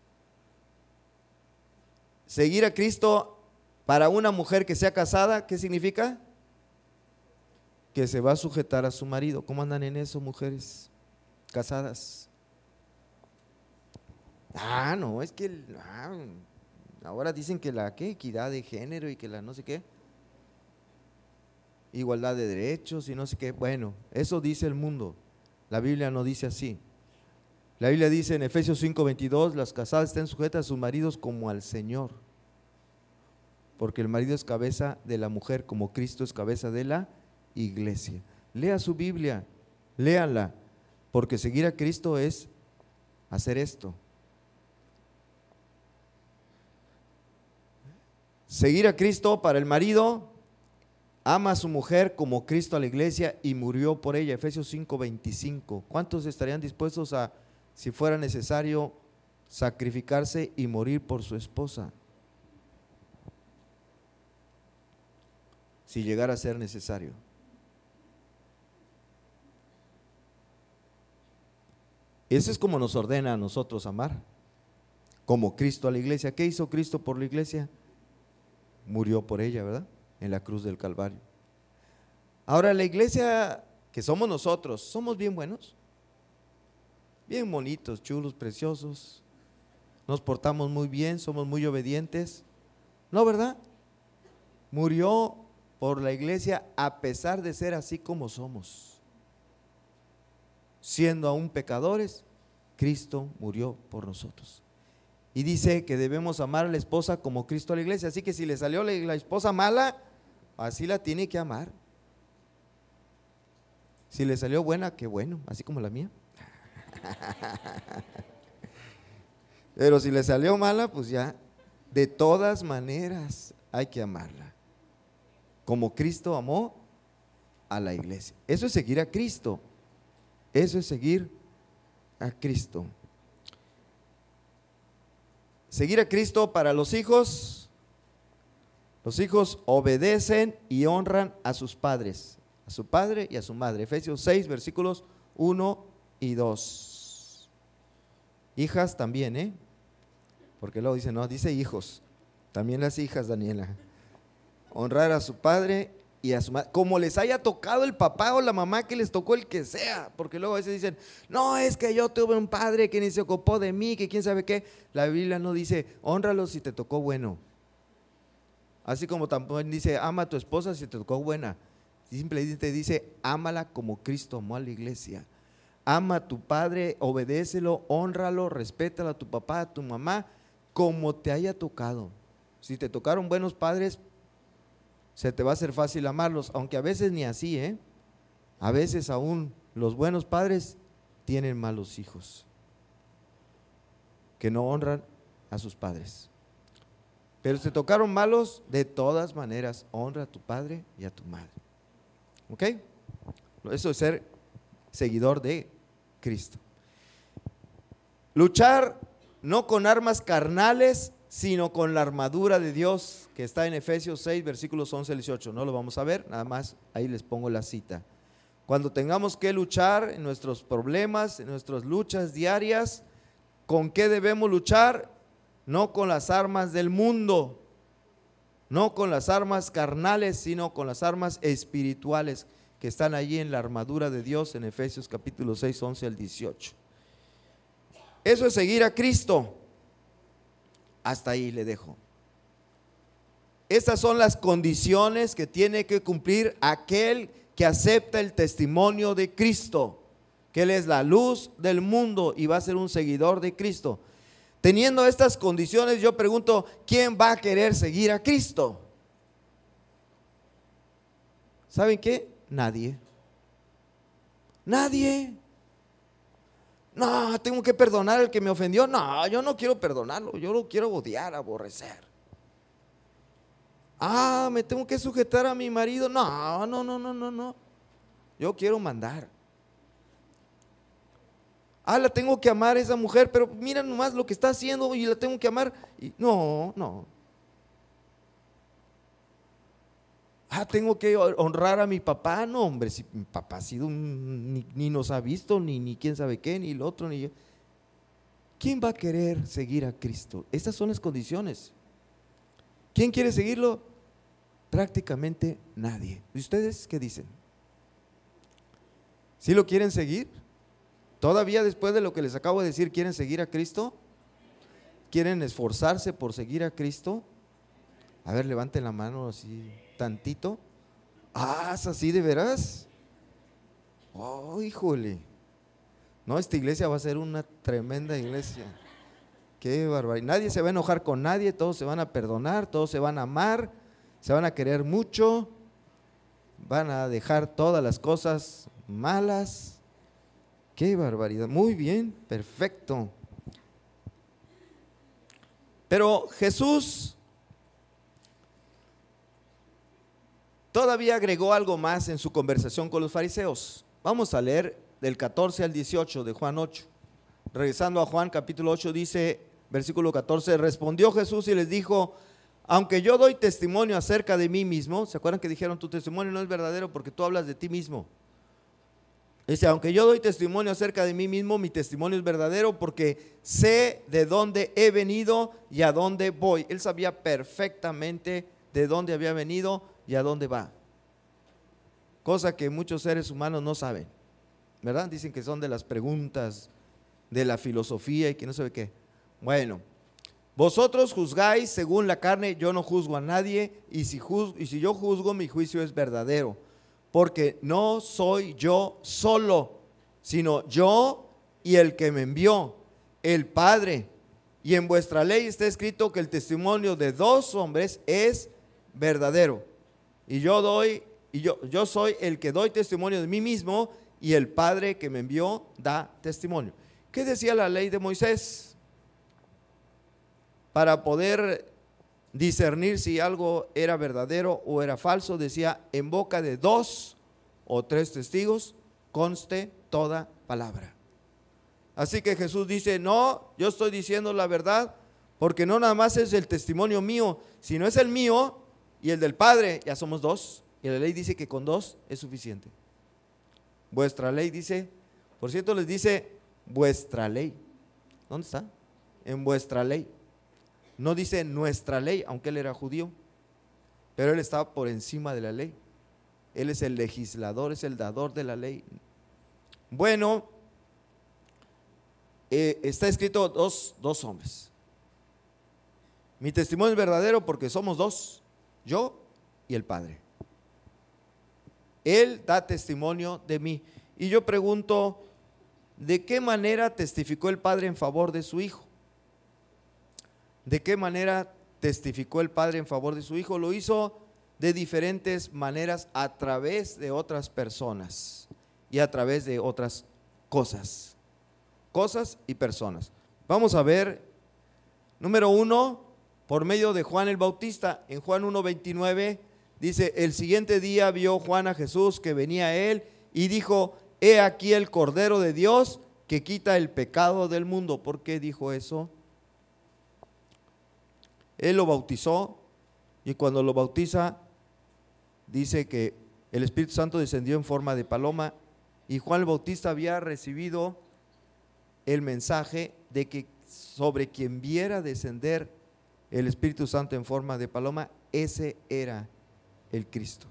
Seguir a Cristo para una mujer que sea casada, ¿qué significa? Que se va a sujetar a su marido. ¿Cómo andan en eso, mujeres casadas? No, es que ahora dicen que la equidad de género y que la no sé qué, igualdad de derechos y no sé qué. Bueno, eso dice el mundo. La Biblia no dice así. La Biblia dice en Efesios 5:22, las casadas estén sujetas a sus maridos como al Señor, porque el marido es cabeza de la mujer, como Cristo es cabeza de la iglesia. Lea su Biblia, léanla, porque seguir a Cristo es hacer esto. Seguir a Cristo para el marido, ama a su mujer como Cristo a la iglesia y murió por ella. Efesios 5:25. ¿Cuántos estarían dispuestos a, si fuera necesario, sacrificarse y morir por su esposa? Si llegara a ser necesario. Eso es como nos ordena a nosotros amar, como Cristo a la iglesia. ¿Qué hizo Cristo por la iglesia? Murió por ella, ¿verdad? En la cruz del Calvario. Ahora, la iglesia que somos nosotros, ¿somos bien buenos? Bien bonitos, chulos, preciosos, nos portamos muy bien, somos muy obedientes, ¿no, verdad? Murió por la iglesia a pesar de ser así como somos. Siendo aún pecadores, Cristo murió por nosotros. Y dice que debemos amar a la esposa como Cristo a la iglesia. Así que si le salió la esposa mala, así la tiene que amar. Si le salió buena, qué bueno, así como la mía. Pero si le salió mala, pues ya, de todas maneras hay que amarla, como Cristo amó a la iglesia. Eso es seguir a Cristo. Eso es seguir a Cristo. Seguir a Cristo para los hijos. Los hijos obedecen y honran a sus padres, a su padre y a su madre. Efesios 6, versículos 1 y 2. Hijas también, porque luego dice, no, dice hijos. También las hijas, Daniela. Honrar a su padre y a su madre, como les haya tocado el papá o la mamá, que les tocó el que sea, porque luego a veces dicen, no, es que yo tuve un padre que ni se ocupó de mí, que quién sabe qué. La Biblia no dice, hónralo si te tocó bueno, así como tampoco dice, ama a tu esposa si te tocó buena. Simplemente dice, ámala como Cristo amó a la iglesia. Ama a tu padre, obedécelo, hónralo, respétalo a tu papá, a tu mamá, como te haya tocado. Si te tocaron buenos padres, se te va a hacer fácil amarlos, aunque a veces ni así, a veces aún los buenos padres tienen malos hijos que no honran a sus padres. Pero si te tocaron malos, de todas maneras honra a tu padre y a tu madre. ¿Ok? Eso es ser seguidor de Cristo. Luchar no con armas carnales, sino con la armadura de Dios, que está en Efesios 6, versículos 11 al 18. No lo vamos a ver, nada más ahí les pongo la cita. Cuando tengamos que luchar en nuestros problemas, en nuestras luchas diarias, ¿con qué debemos luchar? No con las armas del mundo, no con las armas carnales, sino con las armas espirituales que están allí en la armadura de Dios en Efesios capítulo 6, 11 al 18. Eso es seguir a Cristo. Hasta ahí le dejo. Estas son las condiciones que tiene que cumplir aquel que acepta el testimonio de Cristo, que Él es la luz del mundo y va a ser un seguidor de Cristo. Teniendo estas condiciones, yo pregunto, ¿quién va a querer seguir a Cristo? ¿Saben qué? Nadie. Nadie. No, tengo que perdonar al que me ofendió. No, yo no quiero perdonarlo, yo lo quiero odiar, aborrecer. Me tengo que sujetar a mi marido. No. Yo quiero mandar. La tengo que amar a esa mujer, pero mira nomás lo que está haciendo y la tengo que amar. No. Tengo que honrar a mi papá. No, hombre, si mi papá ha sido ni nos ha visto, ni quién sabe qué, ni el otro, ni yo. ¿Quién va a querer seguir a Cristo? Estas son las condiciones. ¿Quién quiere seguirlo? Prácticamente nadie. ¿Y ustedes qué dicen? ¿Sí lo quieren seguir? ¿Todavía después de lo que les acabo de decir quieren seguir a Cristo? ¿Quieren esforzarse por seguir a Cristo? A ver, levanten la mano así tantito. ¿Es así de veras? Híjole. No, esta iglesia va a ser una tremenda iglesia. Qué barbaridad. Nadie se va a enojar con nadie, todos se van a perdonar, todos se van a amar, se van a querer mucho, van a dejar todas las cosas malas. Qué barbaridad. Muy bien, perfecto. Pero Jesús todavía agregó algo más en su conversación con los fariseos. Vamos a leer del 14 al 18 de Juan 8. Regresando a Juan capítulo 8, dice, versículo 14, respondió Jesús y les dijo, aunque yo doy testimonio acerca de mí mismo, ¿se acuerdan que dijeron tu testimonio no es verdadero porque tú hablas de ti mismo? Dice, aunque yo doy testimonio acerca de mí mismo, mi testimonio es verdadero porque sé de dónde he venido y a dónde voy. Él sabía perfectamente de dónde había venido y a dónde va. Cosa que muchos seres humanos no saben, ¿verdad? Dicen que son de las preguntas de la filosofía y que no sabe qué. Bueno, vosotros juzgáis según la carne, yo no juzgo a nadie, y si yo juzgo, mi juicio es verdadero. Porque no soy yo solo, sino yo y el que me envió, el Padre. Y en vuestra ley está escrito que el testimonio de dos hombres es verdadero. Y yo soy el que doy testimonio de mí mismo, y el Padre que me envió da testimonio. ¿Qué decía la ley de Moisés? Para poder discernir si algo era verdadero o era falso, decía, en boca de 2 o 3 testigos conste toda palabra. Así que Jesús dice, no, yo estoy diciendo la verdad, porque no nada más es el testimonio mío, sino es el mío y el del Padre, ya somos 2, y la ley dice que con 2 es suficiente. Vuestra ley dice, por cierto les dice, vuestra ley. ¿Dónde está? En vuestra ley. No dice nuestra ley, aunque él era judío, pero él estaba por encima de la ley. Él es el legislador, es el dador de la ley. Bueno, está escrito dos hombres. Mi testimonio es verdadero porque somos 2, yo y el Padre. Él da testimonio de mí. Y yo pregunto, ¿de qué manera testificó el Padre en favor de su Hijo? ¿De qué manera testificó el Padre en favor de su Hijo? Lo hizo de diferentes maneras a través de otras personas y a través de otras cosas y personas. Vamos a ver, número 1, por medio de Juan el Bautista. En Juan 1:29 dice, el siguiente día vio Juan a Jesús que venía a él y dijo, he aquí el Cordero de Dios que quita el pecado del mundo. ¿Por qué dijo eso? Él lo bautizó y cuando lo bautiza dice que el Espíritu Santo descendió en forma de paloma y Juan el Bautista había recibido el mensaje de que sobre quien viera descender el Espíritu Santo en forma de paloma, ese era el Cristo.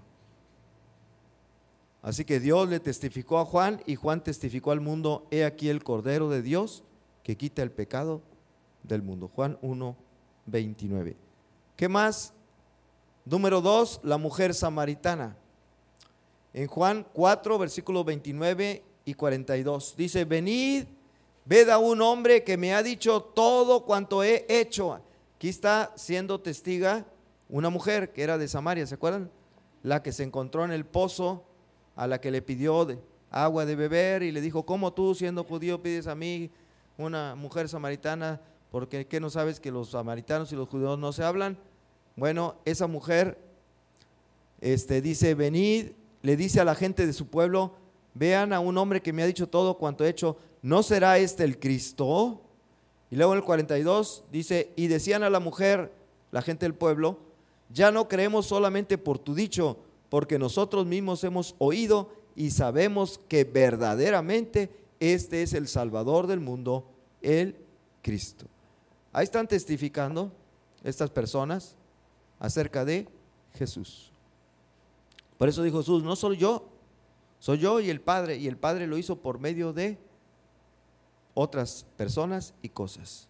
Así que Dios le testificó a Juan y Juan testificó al mundo, he aquí el Cordero de Dios que quita el pecado del mundo. Juan 1:29. ¿Qué más? Número 2, la mujer samaritana. En Juan 4, versículos 29 y 42, dice: venid, ved a un hombre que me ha dicho todo cuanto he hecho. Aquí está siendo testiga una mujer que era de Samaria, ¿se acuerdan? La que se encontró en el pozo, a la que le pidió agua de beber y le dijo: ¿cómo tú, siendo judío, pides a mí, una mujer samaritana? Porque ¿qué no sabes que los samaritanos y los judíos no se hablan? Bueno, esa mujer dice: venid, le dice a la gente de su pueblo: vean a un hombre que me ha dicho todo cuanto he hecho, ¿no será este el Cristo? Y luego en el 42 dice: y decían a la mujer, la gente del pueblo: ya no creemos solamente por tu dicho, porque nosotros mismos hemos oído y sabemos que verdaderamente este es el Salvador del mundo, el Cristo. Ahí están testificando estas personas acerca de Jesús. Por eso dijo Jesús: no soy yo y el Padre lo hizo por medio de otras personas y cosas.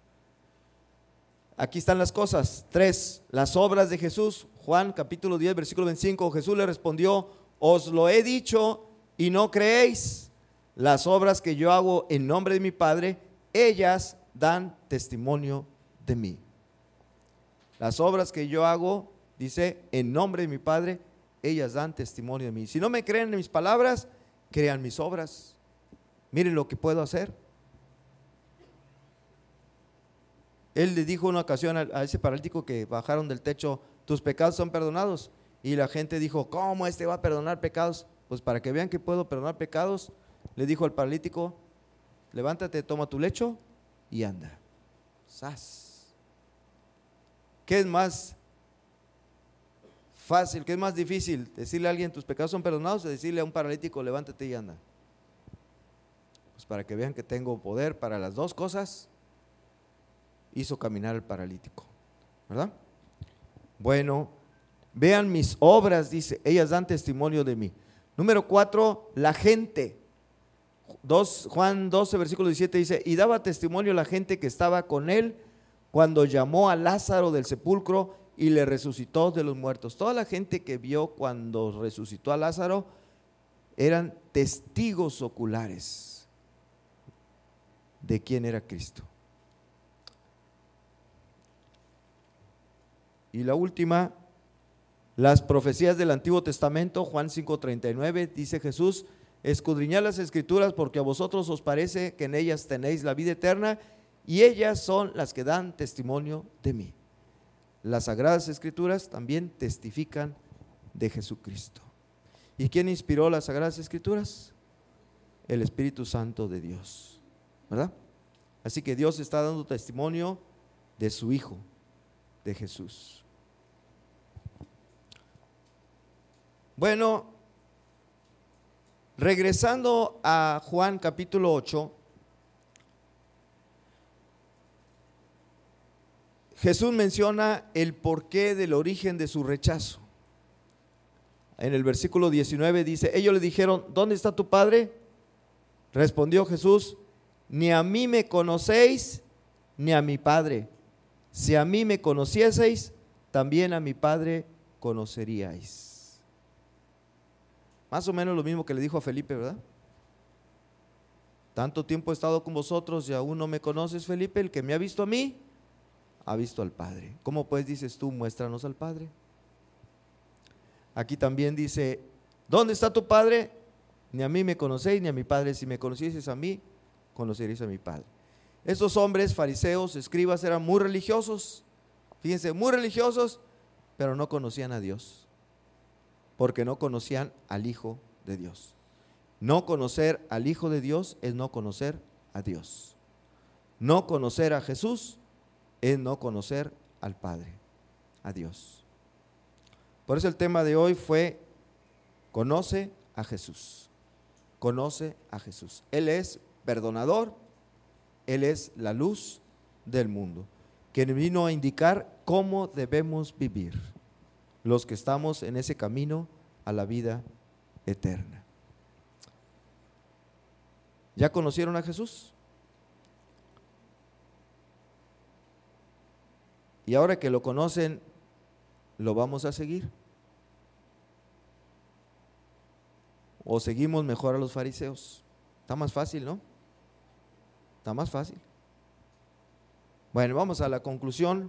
Aquí están las cosas. 3, las obras de Jesús. Juan capítulo 10, versículo 25, Jesús le respondió: os lo he dicho y no creéis. Las obras que yo hago en nombre de mi Padre, ellas dan testimonio de mí. Las obras que yo hago, dice, en nombre de mi Padre, ellas dan testimonio de mí. Si no me creen en mis palabras, crean mis obras. Miren lo que puedo hacer. Él le dijo una ocasión a ese paralítico que bajaron del techo: tus pecados son perdonados. Y la gente dijo: ¿cómo va a perdonar pecados? Pues para que vean que puedo perdonar pecados, le dijo al paralítico: levántate, toma tu lecho y anda. ¡Sas! ¿Qué es más fácil, qué es más difícil? ¿Decirle a alguien tus pecados son perdonados o decirle a un paralítico levántate y anda? Pues para que vean que tengo poder para las dos cosas, hizo caminar al paralítico, ¿verdad? Bueno, vean mis obras, dice, ellas dan testimonio de mí. Número 4, la gente. Juan 12, versículo 17 dice: y daba testimonio la gente que estaba con él cuando llamó a Lázaro del sepulcro y le resucitó de los muertos. Toda la gente que vio cuando resucitó a Lázaro eran testigos oculares de quién era Cristo. Y la última, las profecías del Antiguo Testamento. Juan 5:39 dice Jesús: escudriñad las Escrituras porque a vosotros os parece que en ellas tenéis la vida eterna y ellas son las que dan testimonio de mí. Las Sagradas Escrituras también testifican de Jesucristo. ¿Y quién inspiró las Sagradas Escrituras? El Espíritu Santo de Dios, ¿verdad? Así que Dios está dando testimonio de su Hijo, de Jesús. Bueno, regresando a Juan capítulo 8, Jesús menciona el porqué del origen de su rechazo. En el versículo 19 dice: ellos le dijeron: ¿dónde está tu Padre? Respondió Jesús: ni a mí me conocéis, ni a mi Padre. Si a mí me conocieseis, también a mi Padre conoceríais. Más o menos lo mismo que le dijo a Felipe, ¿verdad? Tanto tiempo he estado con vosotros y aún no me conoces, Felipe. El que me ha visto a mí, ha visto al Padre. ¿Cómo pues dices tú, muéstranos al Padre? Aquí también dice: ¿dónde está tu Padre? Ni a mí me conocéis, ni a mi Padre. Si me conocieseis a mí, conoceréis a mi Padre. Estos hombres, fariseos, escribas, eran muy religiosos. Fíjense, muy religiosos, pero no conocían a Dios, porque no conocían al Hijo de Dios. No conocer al Hijo de Dios es no conocer a Dios. No conocer a Jesús es no conocer al Padre, a Dios. Por eso el tema de hoy fue: conoce a Jesús. Conoce a Jesús. Él es perdonador, Él es la luz del mundo, quien vino a indicar cómo debemos vivir los que estamos en ese camino a la vida eterna. ¿Ya conocieron a Jesús? Y ahora que lo conocen, ¿lo vamos a seguir? ¿O seguimos mejor a los fariseos? Está más fácil, ¿no? Está más fácil. Bueno, vamos a la conclusión.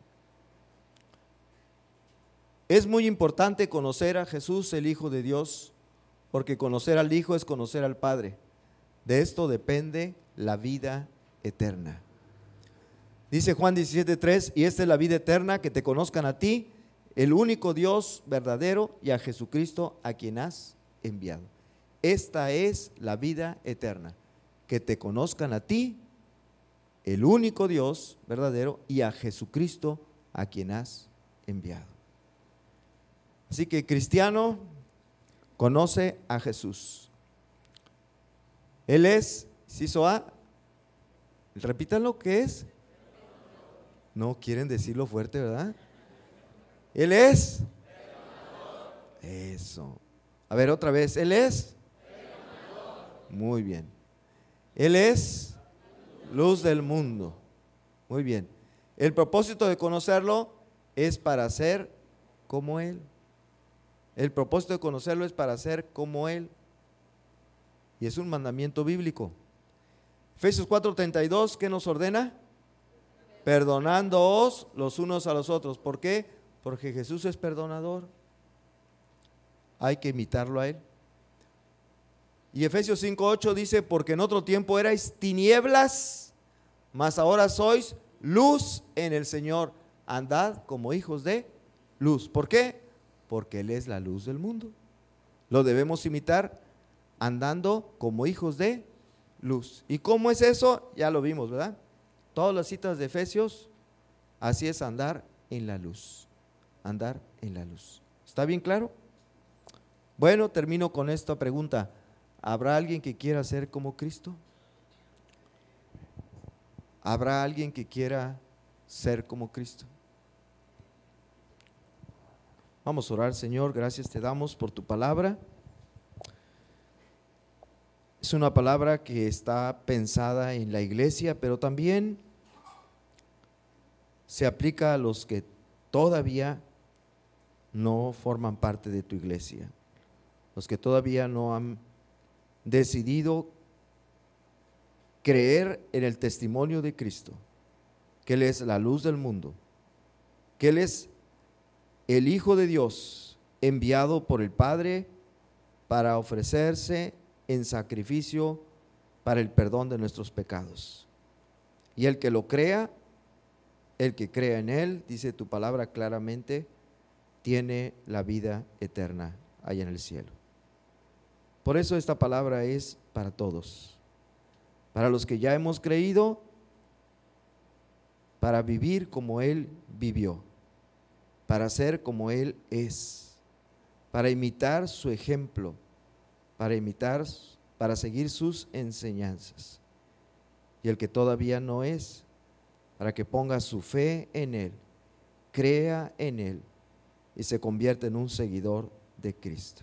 Es muy importante conocer a Jesús, el Hijo de Dios, porque conocer al Hijo es conocer al Padre. De esto depende la vida eterna. Dice Juan 17:3, y esta es la vida eterna, que te conozcan a ti, el único Dios verdadero, y a Jesucristo a quien has enviado. Esta es la vida eterna, que te conozcan a ti, el único Dios verdadero, y a Jesucristo a quien has enviado. Así que cristiano, conoce a Jesús. Él es, ¿ciso a? Repítanlo, ¿qué es? No quieren decirlo fuerte, ¿verdad? Él es. Eso. A ver, otra vez. Él es. Muy bien. Él es luz del mundo. Muy bien. El propósito de conocerlo es para ser como Él. El propósito de conocerlo es para ser como Él. Y es un mandamiento bíblico. Efesios 4:32, ¿qué nos ordena? Perdonándoos los unos a los otros. ¿Por qué? Porque Jesús es perdonador. Hay que imitarlo a Él. Y Efesios 5:8 dice, porque en otro tiempo erais tinieblas, mas ahora sois luz en el Señor. Andad como hijos de luz. ¿Por qué? Porque Él es la luz del mundo. Lo debemos imitar andando como hijos de luz. ¿Y cómo es eso? Ya lo vimos, ¿verdad? Todas las citas de Efesios, así es andar en la luz. Andar en la luz. ¿Está bien claro? Bueno, termino con esta pregunta. ¿Habrá alguien que quiera ser como Cristo? ¿Habrá alguien que quiera ser como Cristo? Vamos a orar. Señor, gracias te damos por tu palabra. Es una palabra que está pensada en la iglesia, pero también se aplica a los que todavía no forman parte de tu iglesia, los que todavía no han decidido creer en el testimonio de Cristo, que Él es la luz del mundo, que Él es el Hijo de Dios enviado por el Padre para ofrecerse en sacrificio para el perdón de nuestros pecados. Y el que lo crea, el que crea en Él, dice tu palabra claramente, tiene la vida eterna allá en el cielo. Por eso esta palabra es para todos, para los que ya hemos creído, para vivir como Él vivió, para ser como Él es, para imitar su ejemplo, para seguir sus enseñanzas. Y el que todavía no es, para que ponga su fe en Él, crea en Él y se convierta en un seguidor de Cristo.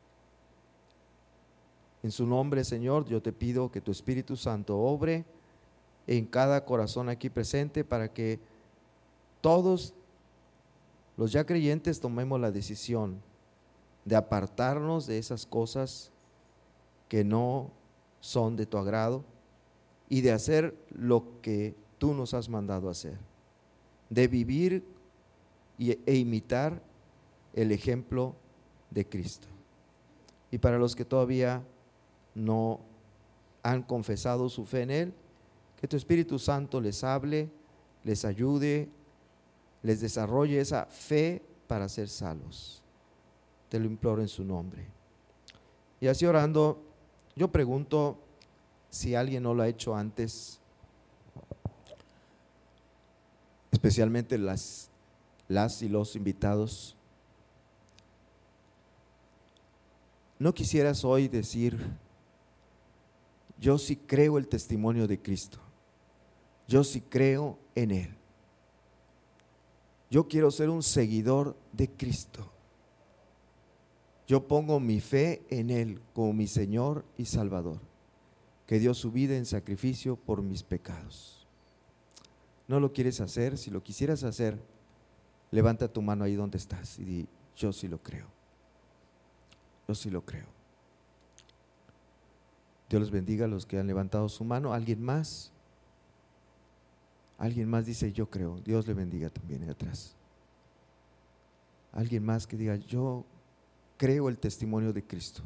En su nombre, Señor, yo te pido que tu Espíritu Santo obre en cada corazón aquí presente para que todos los ya creyentes tomemos la decisión de apartarnos de esas cosas que no son de tu agrado y de hacer lo que tú nos has mandado hacer, de vivir e imitar el ejemplo de Cristo. Y para los que todavía no han confesado su fe en Él, que tu Espíritu Santo les hable, les ayude, les desarrolle esa fe para ser salvos. Te lo imploro en su nombre. Y así orando, yo pregunto si alguien no lo ha hecho antes, especialmente las y los invitados. ¿No quisieras hoy decir, yo sí creo el testimonio de Cristo, yo sí creo en Él, yo quiero ser un seguidor de Cristo, yo pongo mi fe en Él como mi Señor y Salvador, que dio su vida en sacrificio por mis pecados? ¿No lo quieres hacer? Si lo quisieras hacer, levanta tu mano ahí donde estás y di: yo sí lo creo. Yo sí lo creo. Dios los bendiga a los que han levantado su mano. ¿Alguien más? Alguien más dice: yo creo. Dios le bendiga también ahí atrás. Alguien más que diga: yo creo el testimonio de Cristo.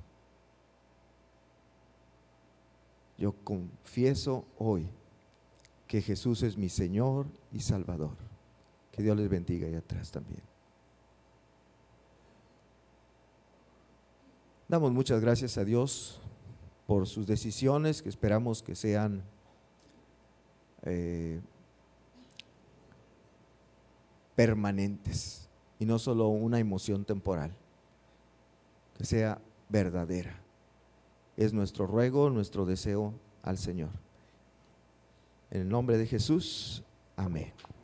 Yo confieso hoy que Jesús es mi Señor y Salvador. Que Dios les bendiga ahí atrás también. Damos muchas gracias a Dios por sus decisiones, que esperamos que sean permanentes y no solo una emoción temporal, que sea verdadera. Es nuestro ruego, nuestro deseo al Señor. En el nombre de Jesús, amén.